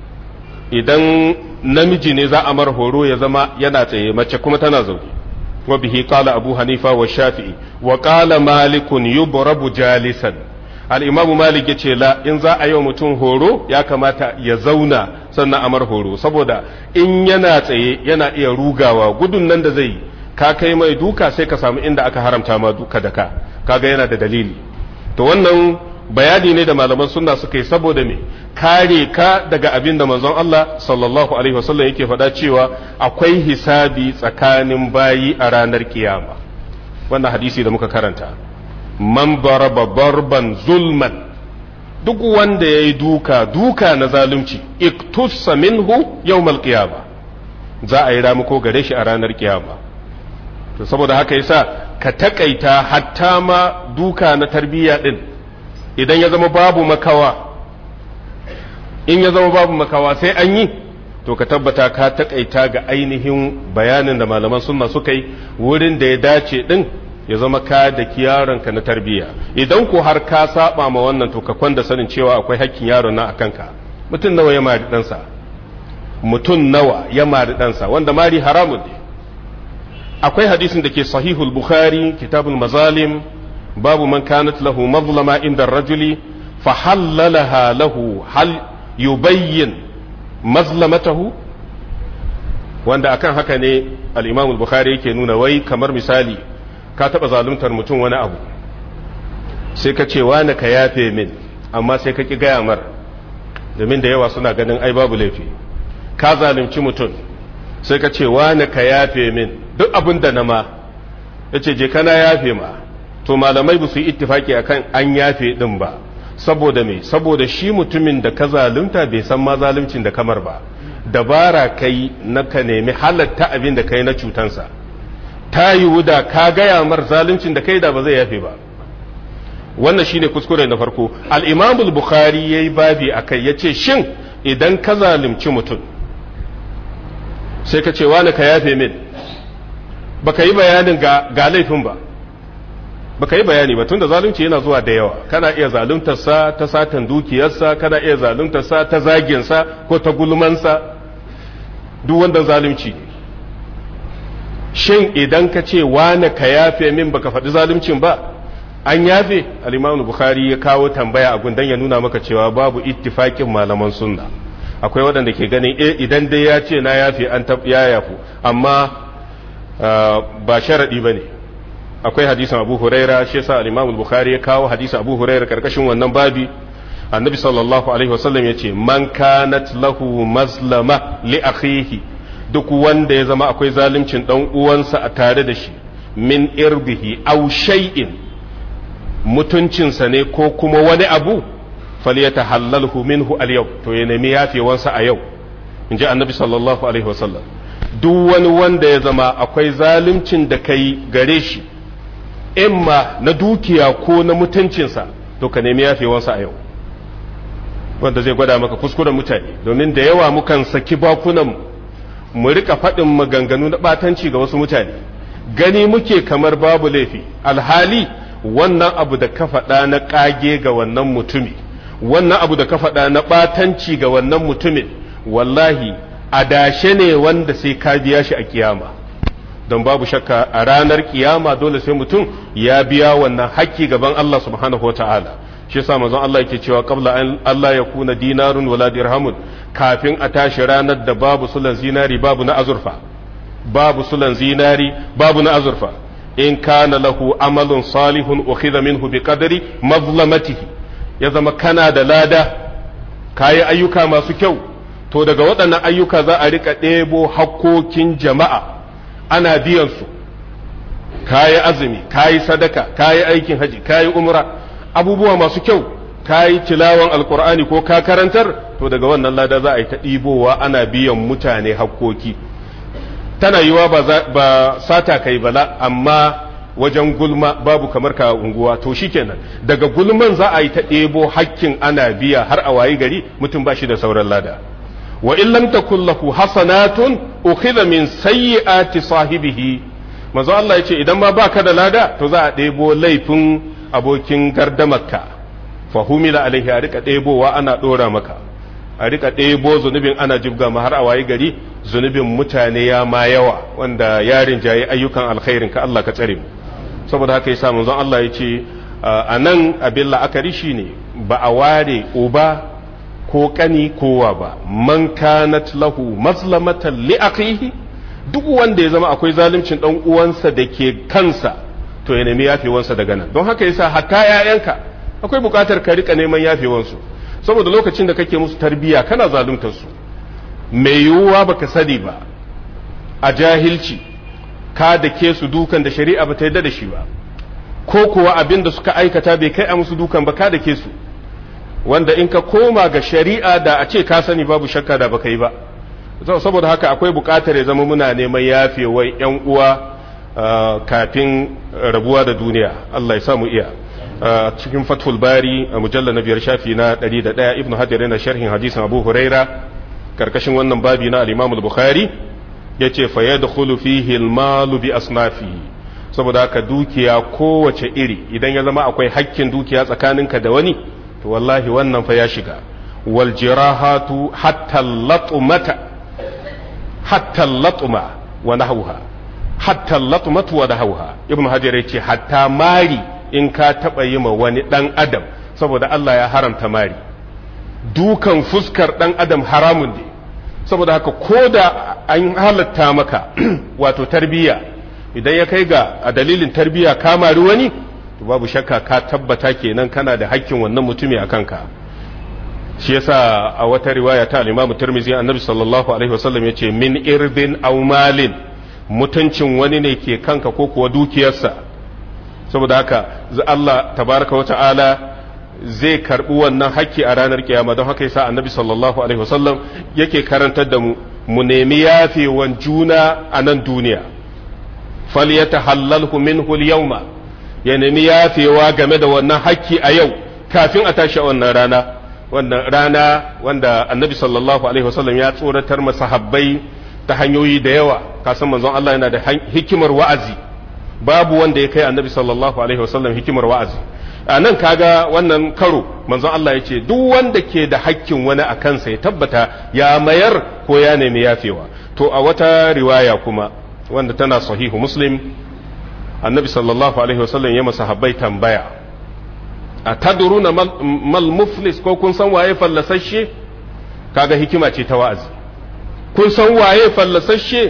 idan namiji ne za a mar horo ya zama yana tsaye mace kuma tana zaune wa bihi qala abu hanifa wa shafi'i wa qala malikun yubrabu jalisan al-imamu malik yace la in za a yi wa mutum horo ya kamata ya zauna sannan amar horo saboda in yana tsaye yana iya rugawa gudun nan da zai ka kai mai duka sai ka samu inda aka haramta ma duka da ka kaga yana da dalili to wannan bayani ne da malaman sunna suka yi saboda me kare ka daga abin da manzon Allah sallallahu alaihi wasallam yake faɗa cewa akwai hisabi tsakanin bayi a ranar kiyama wannan hadisi da muka karanta man baraba barban zulman duk wanda ya yi duka duka na zalunci iktussa minhu yawmal qiyama za a yi ramuko gare shi a ranar kiyama to saboda haka yasa ka takaita hatta ma duka na tarbiyya din idan ya zama babu makawa in ya zama babu makawa sai an yi to ka tabbata ka takaita ga ainihin bayanin da malaman sunna suka yi wurin da ya dace din ya zama ka da yaronka na tarbiyya idan ko har ka saba ma wannan to ka kwanda sanin cewa akwai hakkin yaron na akan ka mutum nawa ya mari ɗansa mutum nawa ya mari ɗansa wanda mari haramun ne akwai hadisin da ke sahihul bukhari kitabul mazalim babu man kanat lahu mazlama inda rajuli fa hallalaha lahu hal yubayyin mazlamatahu wanda akan haka ne al-imam al-bukhari yake nuna wai kamar misali ka taɓa zaluntar mutum wani abu sai ka ce wani ka yafe min amma sai ka ƙi gaya mar domin da yawa suna ganin ai babu laifi ka zalunci mutum sai ka ce wani ka yafe min duk abin da na ma ya ce je kana yafe ma to malamai ba su yi ittifaki akan an yafe din ba saboda me saboda shi mutumin da ka zalunta bai san ma zaluncin da kamar ba dabara kai na ka nemi halatta abin da kai na cutansa ta yiwu da ka gaya mar zaluncin da kai da ba zai yafe ba wannan shine kuskure na farko al-imam al-bukhari yayi babi akai yace shin idan ka zalunci mutum sai ka ce wani ka yafe min baka yi bayanin ga ga laifin ba baka yi bayani ba tunda zalunci yana zuwa da yawa kana iya zaluntar sa ta satan dukiyarsa kana iya zaluntar sa ta zagin sa ko ta gulmansa duk wanda zalunci shin idan ka ce wane ka yafe min baka faɗi zaluncin ba an yafe al-Imam Bukhari ya kawo tambaya a gundan ya nuna maka cewa babu ittifakin malaman sunna akwai waɗanda ke ganin eh idan dai ya ce na yafe an ya yafu amma ba sharadi bane akwai hadisin Abu Huraira shi yasa al-Imam Bukhari ya kawo hadisin Abu Huraira karkashin wannan babi annabi sallallahu alaihi wasallam yace man kanat lahu mazlama li akhihi duk wanda ya zama akwai zaluncin dan uwansa a tare da shi min irbihi aw shay'in mutuncinsa ne ko kuma wani abu falyatahallalhu minhu al-yawm to ya nemi yafewansa a yau inji annabi sallallahu alaihi wasallam duk wani wanda ya zama akwai zaluncin da kai gare shi imma na dukiya ko na mutuncinsa to ka nemi yafewansa a yau wanda zai gwada maka kuskuren mutane domin da yawa mukan saki bakunan mu rika faɗin maganganu na ɓatanci ga wasu mutane gani muke kamar babu laifi alhali wannan abu da ka faɗa na ƙage ga wannan mutumi wannan abu da ka faɗa na ɓatanci ga wannan mutumin wallahi adashe ne wanda sai ka biya shi a kiyama don babu shakka a ranar kiyama dole sai mutum ya biya wannan haƙƙi gaban Allah subhanahu wata'ala shi yasa manzon Allah yake cewa qabla an Allah ya kuna dinarun wala dirhamun kafin a tashi ranar da babu sulan zinari babu na azurfa babu sulan zinari babu na azurfa in kana lahu amalun salihun ukhidha minhu biqadri mazlamatihi ya zama kana da lada kayi ayyuka masu kyau to daga waɗannan ayyuka za a rika ɗebo hakkokin jama'a ana biyan su kayi azumi kayi sadaka kayi aikin haji kayi umra abubuwa masu kyau kayi tilawan alqur'ani ko ka karantar to daga wannan lada za a yi ta ɗibowa ana biyan mutane hakkoki tana yiwa ba, ba sata kai bala amma wajen gulma babu kamar ka unguwa to shikenan daga gulman za a yi ta ɗebo hakkin ana biya har a wayi gari mutum ba shi da sauran lada wa in lam takul lahu hasanatun ukhidha min sayyiati sahibihi manzo Allah yace idan ma baka da lada to za a ɗebo laifin abokin gardamarka fa humila alaihi a rika ɗebowa ana ɗora maka a rika ɗebo zunubin ana jibga ma har a wayi gari zunubin mutane ya ma yawa wanda yarin jaye ayyukan alkhairin ka Allah ka tsare mu saboda haka yasa manzon Allah yace a nan abin la'akari shine ba a ware uba ko kani kowa ba man kanat lahu mazlamatan li akhihi duk wanda ya zama akwai zaluncin dan uwansa da ke kansa to ya nemi yafewansa daga nan don haka yasa hatta yayanka akwai bukatar ka rika neman yafewansu saboda lokacin da kake musu tarbiya kana zaluntar su mai yiwuwa baka sani ba a jahilci ka da ke su dukan da shari'a ba ta yarda da shi ba ko kuwa abin da suka aikata bai kai a musu dukan ba ka da ke su wanda in ka koma ga shari'a da a ce ka sani babu shakka da baka yi ba saboda haka akwai bukatar ya zama muna neman yafewar yan uwa kafin rabuwa da duniya Allah ya samu iya cikin fathul bari a mujallar na biyar shafi na ɗari da ɗaya ibnu hajar yana sharhin hadisin abu huraira karkashin wannan babi na al-imam al-bukhari yace fa yadkhulu fihi al-malu bi asnafihi saboda haka dukiya kowace iri idan ya zama akwai hakkin dukiya tsakaninka da wani to wallahi wannan fa ya shiga wal jirahatu hatta latmata hatta latma wa nahwaha hatta latmatu wa nahwaha ibnu hajar yace hatta mari in ka taba yi ma wani dan adam saboda Allah ya haramta mari dukan fuskar dan adam haramun ne saboda haka koda an halatta maka wato tarbiya idan ya kai ga a dalilin tarbiya ka mari wani to babu shakka ka tabbata kenan kana da hakkin wannan mutumi akan ka shi yasa a wata riwaya ta al-Imam Tirmidhi annabi sallallahu alaihi wasallam yace min irdin aw malin mutuncin wani ne ke kanka ko kuwa dukiyarsa saboda haka Allah tabaraka wa ta'ala zai karbi wannan hakki a ranar kiyama don haka yasa annabi sallallahu alaihi wasallam yake karantar da mu mu nemi yafewan juna a nan duniya falyatahallalhu minhu al-yawma ya nemi yafewa game da wannan hakki a yau kafin a tashi wannan rana wannan rana wanda annabi sallallahu alaihi wasallam ya tsoratar masahabbai ta hanyoyi da yawa kasan manzon Allah yana da hikimar wa'azi babu wanda ya kai annabi sallallahu alaihi wasallam hikimar wa'azi a nan kaga wannan karo manzon Allah ya ce duk wanda ke da hakkin wani a kansa ya tabbata ya mayar ko ya nemi yafewa to a wata riwaya kuma wanda tana sahihu muslim annabi sallallahu alaihi wasallam ya masahabbai tambaya a tadruna mal muflis ko kun san waye fallasashe kaga hikima ce ta wa'azi kun san waye fallasashe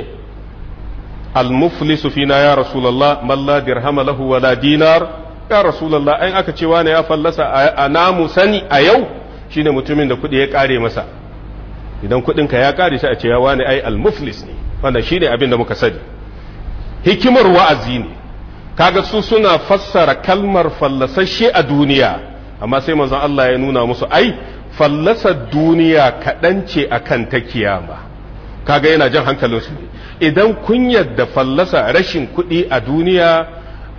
al muflisu fina ya rasulullah man la dirham lahu wala dinar ya rasulullah ai aka ce wani ya fallasa a namu sani a yau shine mutumin da kudi ya kare masa idan kudin ka ya kare sai a ce ya wani ai al muflis ne wannan shine abin da muka sani hikimar wa'azi ne kaga su suna fassara kalmar fallasashe a duniya amma sai manzon Allah ya nuna musu ai fallasar duniya kaɗan ce akan ta kiyama kaga yana jan hankalinsu ne idan kun yadda fallasa rashin kuɗi a duniya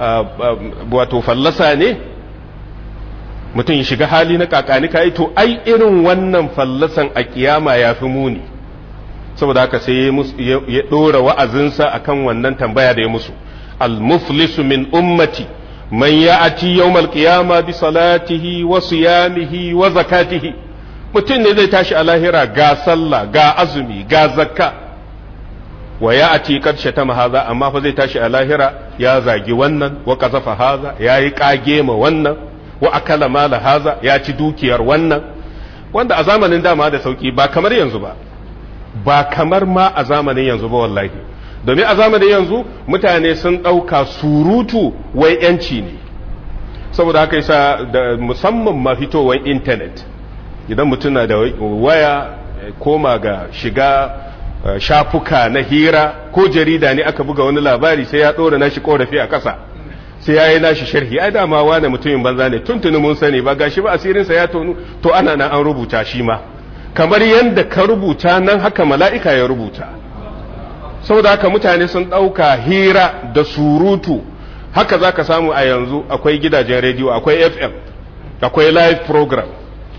wato fallasa ne mutum ya shiga hali na kakani kai to ai irin wannan fallasan a kiyama ya fi muni saboda haka sai ya dora wa'azinsa akan wannan tambaya da ya musu al-muflisu min ummati man ya'ati yawmal qiyama bi salatihi wa siyamihi wa zakatihi mutum ne zai tashi a lahira ga sallah ga azumi ga zakka wa ya'ati kad shatama hadha amma fa zai tashi a lahira ya zagi wannan wa qazafa hadha yayi kage ma wannan wa akala mala hadha ya ci dukiyar wannan wanda a zamanin dama da sauki ba kamar yanzu ba ba kamar ma a zamanin yanzu ba wallahi domin a zamanin yanzu mutane sun ɗauka surutu wai yanci ne saboda haka yasa da musamman ma fitowar intanet idan mutum na da waya koma ga shiga shafuka na hira ko jarida ne aka buga wani labari sai ya ɗora nashi korafi a ƙasa sai ya yi nashi sharhi ai dama wane mutumin banza ne tuntuni mun sani ba gashi ba asirinsa ya tonu to ana nan an rubuta shi ma kamar yadda ka rubuta nan haka mala'ika ya rubuta saboda haka mutane sun ɗauka hira da surutu haka za ka samu a yanzu akwai gidajen rediyo akwai F M akwai live program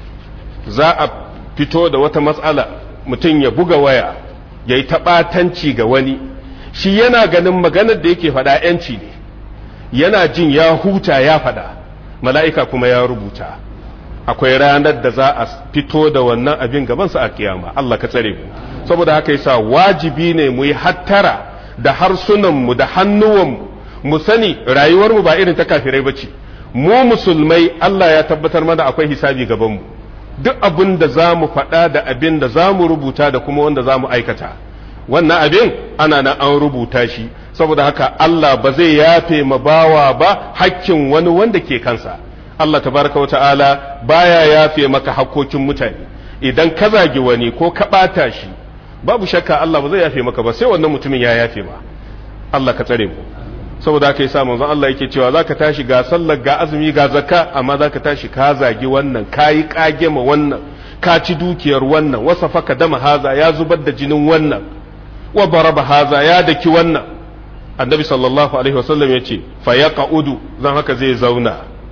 za a fito da wata matsala mutum ya buga waya ya yi taɓatanci ga wani shi yana ganin maganar da yake faɗa ‘yanci ne yana jin ya huta ya faɗa mala'ika kuma ya rubuta akwai ranar da za a fito da wannan abin gabansa a kiyama Allah ka tsare mu saboda haka yasa wajibi ne mu yi hattara da harsunanmu da hannuwanmu mu sani rayuwarmu ba irin ta kafirai bace mu musulmai Allah ya tabbatar mana akwai hisabi gabanmu duk abin da za mu faɗa da abin da za mu rubuta da kuma wanda za mu aikata wannan abin ana nan an rubuta shi saboda haka Allah ba zai yafe ma bawa ba hakkin wani wanda ke kansa Allah tabaraka wata'ala baya yafe maka hakkokin mutane idan ka zagi wani ko ka ɓata shi babu shakka Allah ba zai yafe maka ba sai wannan mutumin ya yafe ma Allah ka tsare mu saboda haka yasa manzon Allah yake cewa zaka tashi ga sallar ga azumi ga zakka amma zaka tashi ka zagi wannan kayi kage ma wannan ka ci dukiyar wannan wasa faka dama haza ya zubar da jinin wannan wa baraba haza ya daki wannan annabi sallallahu alaihi wasallam yace fa yaqaudu zan haka zai zauna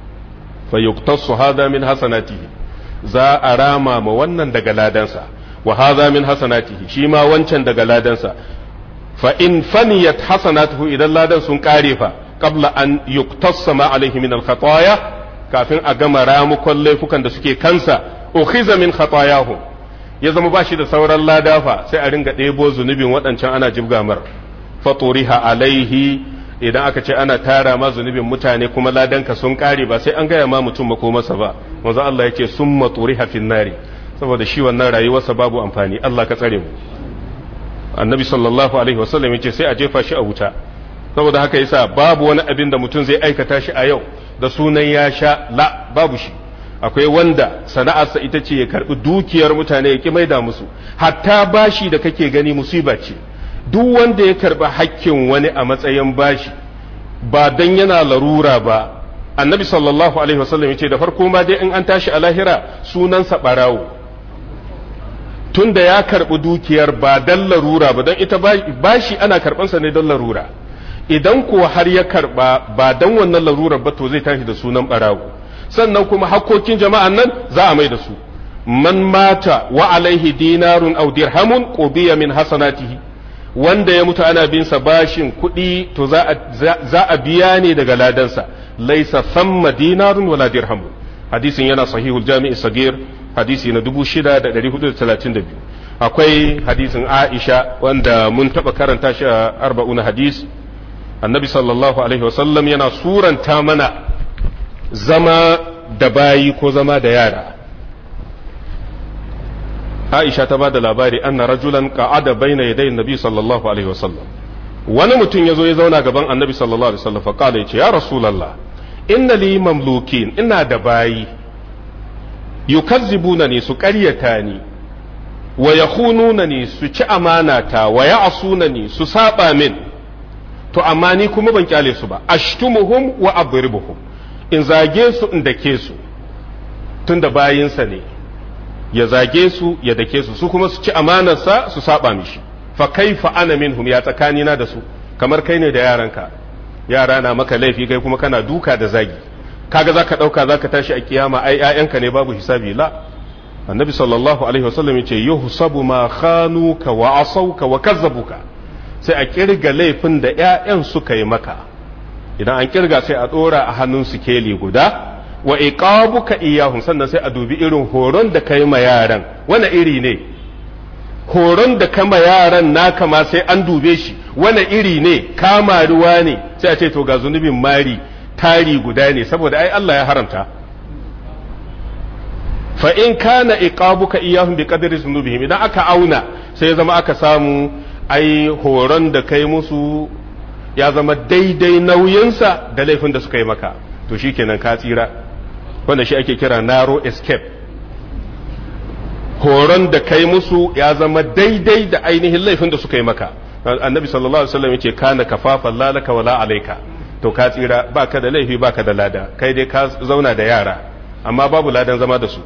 fa yuqtasu hada min hasanatihi za a rama ma wannan daga ladansa wa hada min hasanatihi shi ma wancan daga ladansa fa in faniyat hasanatuhu idan ladan sun kare fa qabla an yuqtassa ma alaihi min al-khataya kafin a gama ramukon laifukan da suke kansa ukhiza min khatayahu ya zama bashi da sauran lada fa sai a ringa ɗebo zunubin waɗancan ana jibga mar faturiha alaihi idan aka ce ana tara ma zunubin mutane kuma ladanka sun kare ba sai an gaya ma mutum makomarsa ba manzo Allah yake summa turiha fin nari saboda shi wannan rayuwarsa babu amfani Allah ka tsare mu annabi sallallahu alaihi wasallam yace sai a jefa shi a wuta saboda haka yasa babu wani abin da mutum zai aikata shi a yau da sunan ya sha la babu shi akwai wanda sana'arsa ita ce ya karbi dukiyar mutane ya ki maida musu hatta bashi da kake gani musiba ce duk wanda ya karbi hakkin wani a matsayin bashi ba dan yana larura ba annabi sallallahu alaihi wasallam yace da farko ma dai in an tashi a lahira sunansa barawo tunda ya karbi dukiyar ba dan larura ba dan ita bashi ana karbansa ne dan larura idan kuwa har ya karba ba dan wannan larurar ba to zai tashi da sunan barawo sannan kuma hakkokin jama'an nan za a mai da su man mata wa alaihi dinarun aw dirhamun qubiya min hasanatihi wanda ya mutu ana bin sa bashin kuɗi to za a za a biya ne daga ladansa laysa thamma dinarun wala dirhamun hadisin yana sahihul jami'i sagir hadisi na dubu shida da ɗari hudu da talatin da biyu akwai hadisin Aisha wanda mun taɓa karanta shi a arba'una hadis annabi sallallahu alaihi wasallam yana suranta mana zama da bayi ko zama da yara Aisha ta ba da labari anna rajulan qa'ada baina yaday annabi sallallahu alaihi wasallam wani mutum yazo ya zauna gaban annabi sallallahu alaihi wasallam fa kala yace ya rasulullah inna li mamlukin ina da bayi yukazzibuna ni su ƙaryata ni wa yakhununa ni su ci amanata wa ya'suna ni su saba min to amma ni kuma ban kyale su ba ashtumuhum wa adribuhum in zage su in dake su tunda bayinsa ne ya zage su ya dake su su kuma su ci amanarsa su saba mishi fa kaifa ana minhum ya tsakanina da su kamar kai ne da yaranka yara na maka laifi kai kuma kana duka da zagi kaga zaka dauka zaka tashi a kiyama ai ƴaƴanka ne babu hisabi la annabi sallallahu alaihi wasallam yace yuhsabu ma khanuka wa asauka wa kazzabuka, sai a kirga laifin da ƴaƴan suka yi maka, idan an kirga sai a dora a hannun sikeli guda, wa iqabuka iyahum, sannan sai a dubi irin horon da kai ma yaran wani iri ne, horon da kama yaran naka ma sai an dube shi wani iri ne, kama ruwa ne, sai a ce to ga zunubin mari tari guda ne, saboda ai Allah ya haramta. fa in kana iqabuka iyahum bi qadri zunubihim, idan aka auna sai ya zama aka samu ai horon da kai musu ya zama daidai nauyinsa da laifin da suka yi maka, to shikenan ka tsira, wanda shi ake kira narrow escape. horon da kai musu ya zama daidai da ainihin laifin da suka yi maka. Annabi sallallahu alaihi wasallam yace kana kafafan lalaka wala alaika, to ka tsira, baka da laifi baka da lada, kai dai ka zauna da yara amma babu ladan zama da su.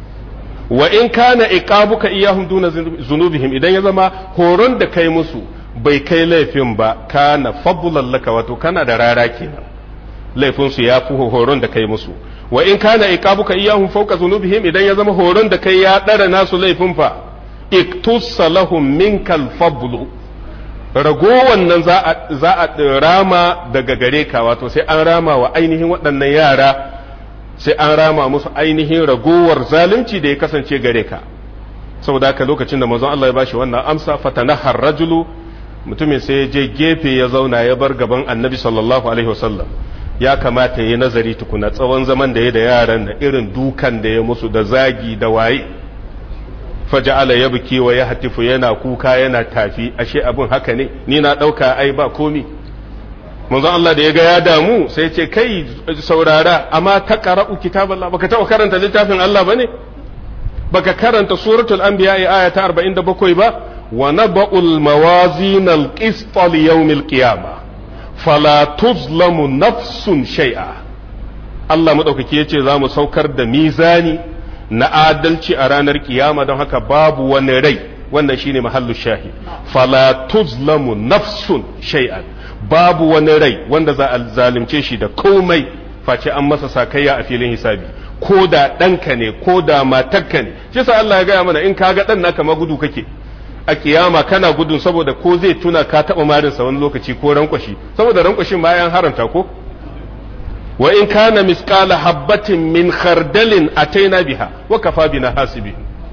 wa in kana iqabuka iyahum duna zunubihim, idan ya zama horon da kai musu bai kai laifin ba, kana fadlan laka, wato kana da rara kenan, laifin su ya fi horon da kai musu. wa in kana iqabuka iyahum fawqa zunubihim, idan ya zama horon da kai ya dara nasu laifin fa, iktussa lahum minkal fadlu, ragowan nan za a za a rama daga gare ka, wato sai an rama wa ainihin waɗannan yara, sai an rama musu ainihin ragowar zalunci da ya kasance gare ka. saboda haka lokacin da manzon Allah ya bashi wannan amsa, fatanahar rajulu, mutumin sai ya je gefe ya zauna ya bar gaban annabi sallallahu alaihi wasallam. ya kamata ya yi nazari tukuna tsawon zaman da ya da yaran da irin dukan da ya musu da zagi da waye. faja'ala yabki wa yahtifu, yana kuka yana tafi, ashe abin haka ne, ni na dauka ai ba komi. manzon Allah da ya ga ya damu sai ya ce kai saurara, amma ta qara'u kitaballah, baka taɓa karanta littafin Allah bane, baka karanta suratul anbiya aya ta arba'in da bakwai ba, wa naba'ul mawazin al-qist li yawm al-qiyamah fala tuzlamu nafsun shay'a. Allah madaukaki yace za mu saukar da mizani na adalci a ranar kiyama, don haka babu wani rai, wannan shine mahallu shahid, fala tuzlamu nafsun shay'an, babu wani rai wanda za a zalunce shi da komai face an masa sakayya a filin hisabi, ko da ɗanka ne ko da matarka ne. shi sa Allah ya gaya mana in kaga ɗan naka ma gudu kake a kiyama, kana gudun saboda ko zai tuna ka taɓa marinsa wani lokaci ko rankwashi, saboda rankwashin bayan haramta ko. wa in kana misqala habbatin min khardalin ataina biha wa kafa bina hasibin.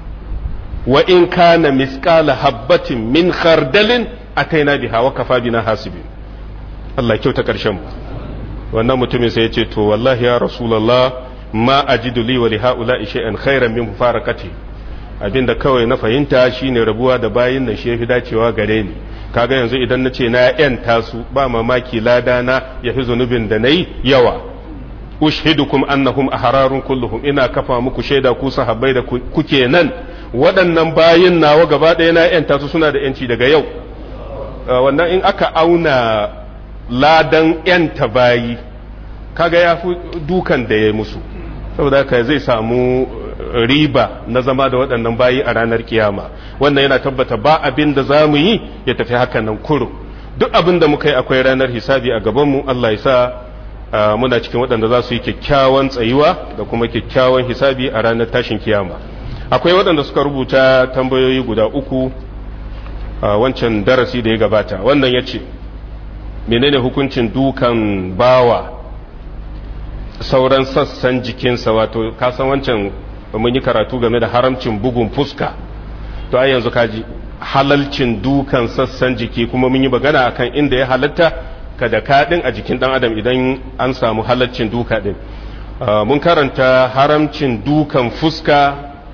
wa in kana misqala habbatin min khardalin ataina biha wa kafa bina hasibin. Allah kyauta karshen mu. wannan mutumin sai ya ce to wallahi ya rasulullah ma ajidu li wa li haula'i shay'an khairan min mufarakati, abinda kawai na fahimta shine rabuwa da bayin nan shi yafi dacewa gare ni. kaga yanzu idan nace na yanta su, ba mamaki lada na yafi zunubin da nayi yawa. ushidukum annahum ahrarun kulluhum, ina kafa muku shaida ku sahabbai da kuke nan, waɗannan bayin nawa gaba ɗaya na yanta su, suna da yanci daga yau. wannan in aka auna ladan yanta bayi, kaga ya fi dukan da ya musu, saboda haka zai samu riba na zama da waɗannan bayi a ranar kiyama. wannan yana tabbata ba abin da za mu yi ya tafi haka nan kuro, duk abin da muka yi akwai ranar hisabi a gabanmu. Allah ya sa muna cikin waɗanda za su yi kyakkyawan tsayuwa da kuma kyakkyawan hisabi a ranar tashin kiyama. akwai waɗanda suka rubuta tambayoyi guda uku a wancan darasi da ya gabata. wannan ya ce menene hukuncin dukan bawa sauran sassan jikinsa, wato kasan wancan mun yi karatu game da haramcin bugun fuska, to ai yanzu kaji halalcin dukan sassan jiki, kuma mun yi magana akan inda ya halatta kada kaɗin a jikin ɗan adam idan an samu halalcin duka ɗin. mun karanta haramcin dukan fuska,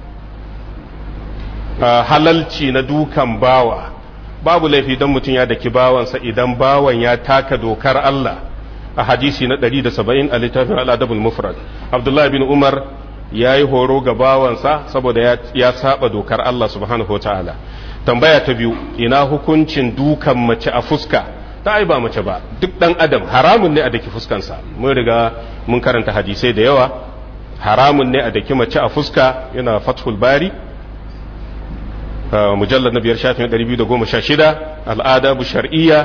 halalci na dukan bawa. babu laifi don mutum ya daki bawansa idan bawan ya taka dokar Allah, a hadisi na ɗari da saba'in a littafin al'adabul mufrad. Abdullahi bin Umar ya yi horo ga bawansa saboda ya saba dokar Allah subhanahu wa ta'ala. tambaya ta biyu, ina hukuncin dukan mace a fuska? ta ai ba mace ba, duk ɗan adam haramun ne a daki fuskansa. mun riga mun karanta hadisai da yawa, haramun ne a daki mace a fuska, yana fathul bari mujallar na biyar shafin ɗari biyu da goma sha shida, al'adabu shar'iyya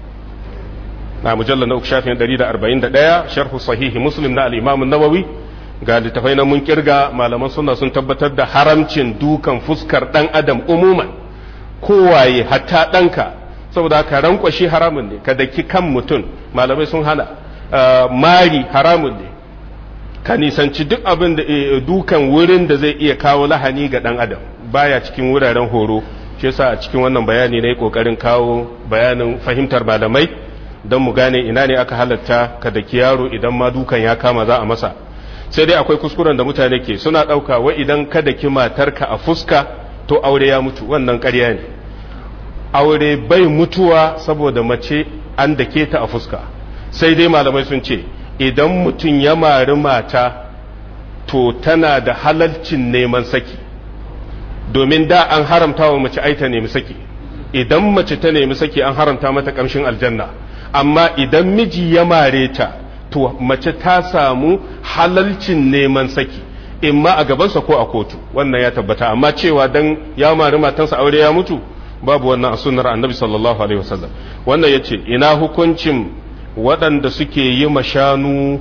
na mujallar na uku shafin ɗari da arba'in da ɗaya, sharhu sahihi muslim na al'imamun nawawi ga littafai na mun kirga malaman suna sun tabbatar da haramcin dukan fuskar dan adam umuman kowaye hatta ɗanka saboda ka rankwashi haramun ne ka daki kan mutum malamai sun hana mari haramun ne ka nisanci duk abin da dukan wurin da zai iya kawo lahani ga dan adam baya cikin wuraren horo shi yasa a cikin wannan bayani ne kokarin kawo bayanin fahimtar malamai don mu gane ina ne aka halatta ka daki yaro idan ma dukan ya kama za a masa sai dai akwai kuskuren da mutane ke suna ɗauka wa idan ka daki matarka a fuska to aure ya mutu wannan ƙarya ne aure bai mutuwa saboda mace an dake ta a fuska sai dai malamai sun ce idan mutum ya mari mata to tana da halalcin neman saki domin da an haramta wa mace aita nemi saki idan mace ta nemi saki an haramta mata kamshin aljanna amma idan miji ya mare ta to mace ta samu halalcin neman saki imma a gabansa ko a kotu wannan ya tabbata amma cewa dan ya mari matansa aure ya mutu babu wannan a sunnar annabi sallallahu alaihi wasallam wannan yace ina hukuncin waɗanda suke yi mashanu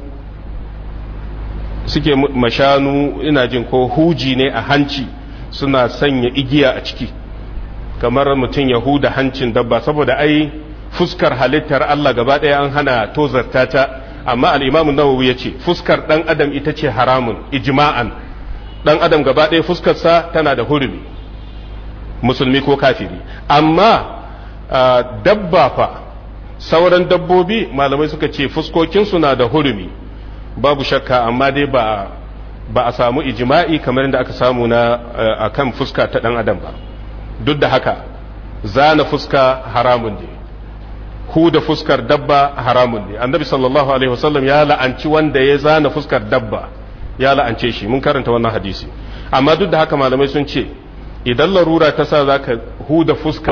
suke mashanu ina jin ko huji ne a hanci suna sanya igiya a ciki kamar mutum ya huda hancin dabba saboda ai fuskar halittar Allah gaba ɗaya an hana tozarta ta amma al-Imam an-Nawawi yace fuskar dan adam ita ce haramun ijma'an dan adam gaba ɗaya fuskarsa tana da hurumi musulmi ko kafiri amma dabba fa sauran dabbobi malamai suka ce fuskokinsu na da hurumi babu shakka amma dai ba ba a samu ijma'i kamar yadda aka samu na akan fuska ta dan adam ba duk da haka zana fuska haramun ne hu da fuskar dabba haramun ne annabi sallallahu alaihi wasallam ya la'anci wanda ya zana fuskar dabba ya la'ance shi mun karanta wannan hadisi amma duk da haka malamai sun ce idan larura ta sa zaka hu da fuska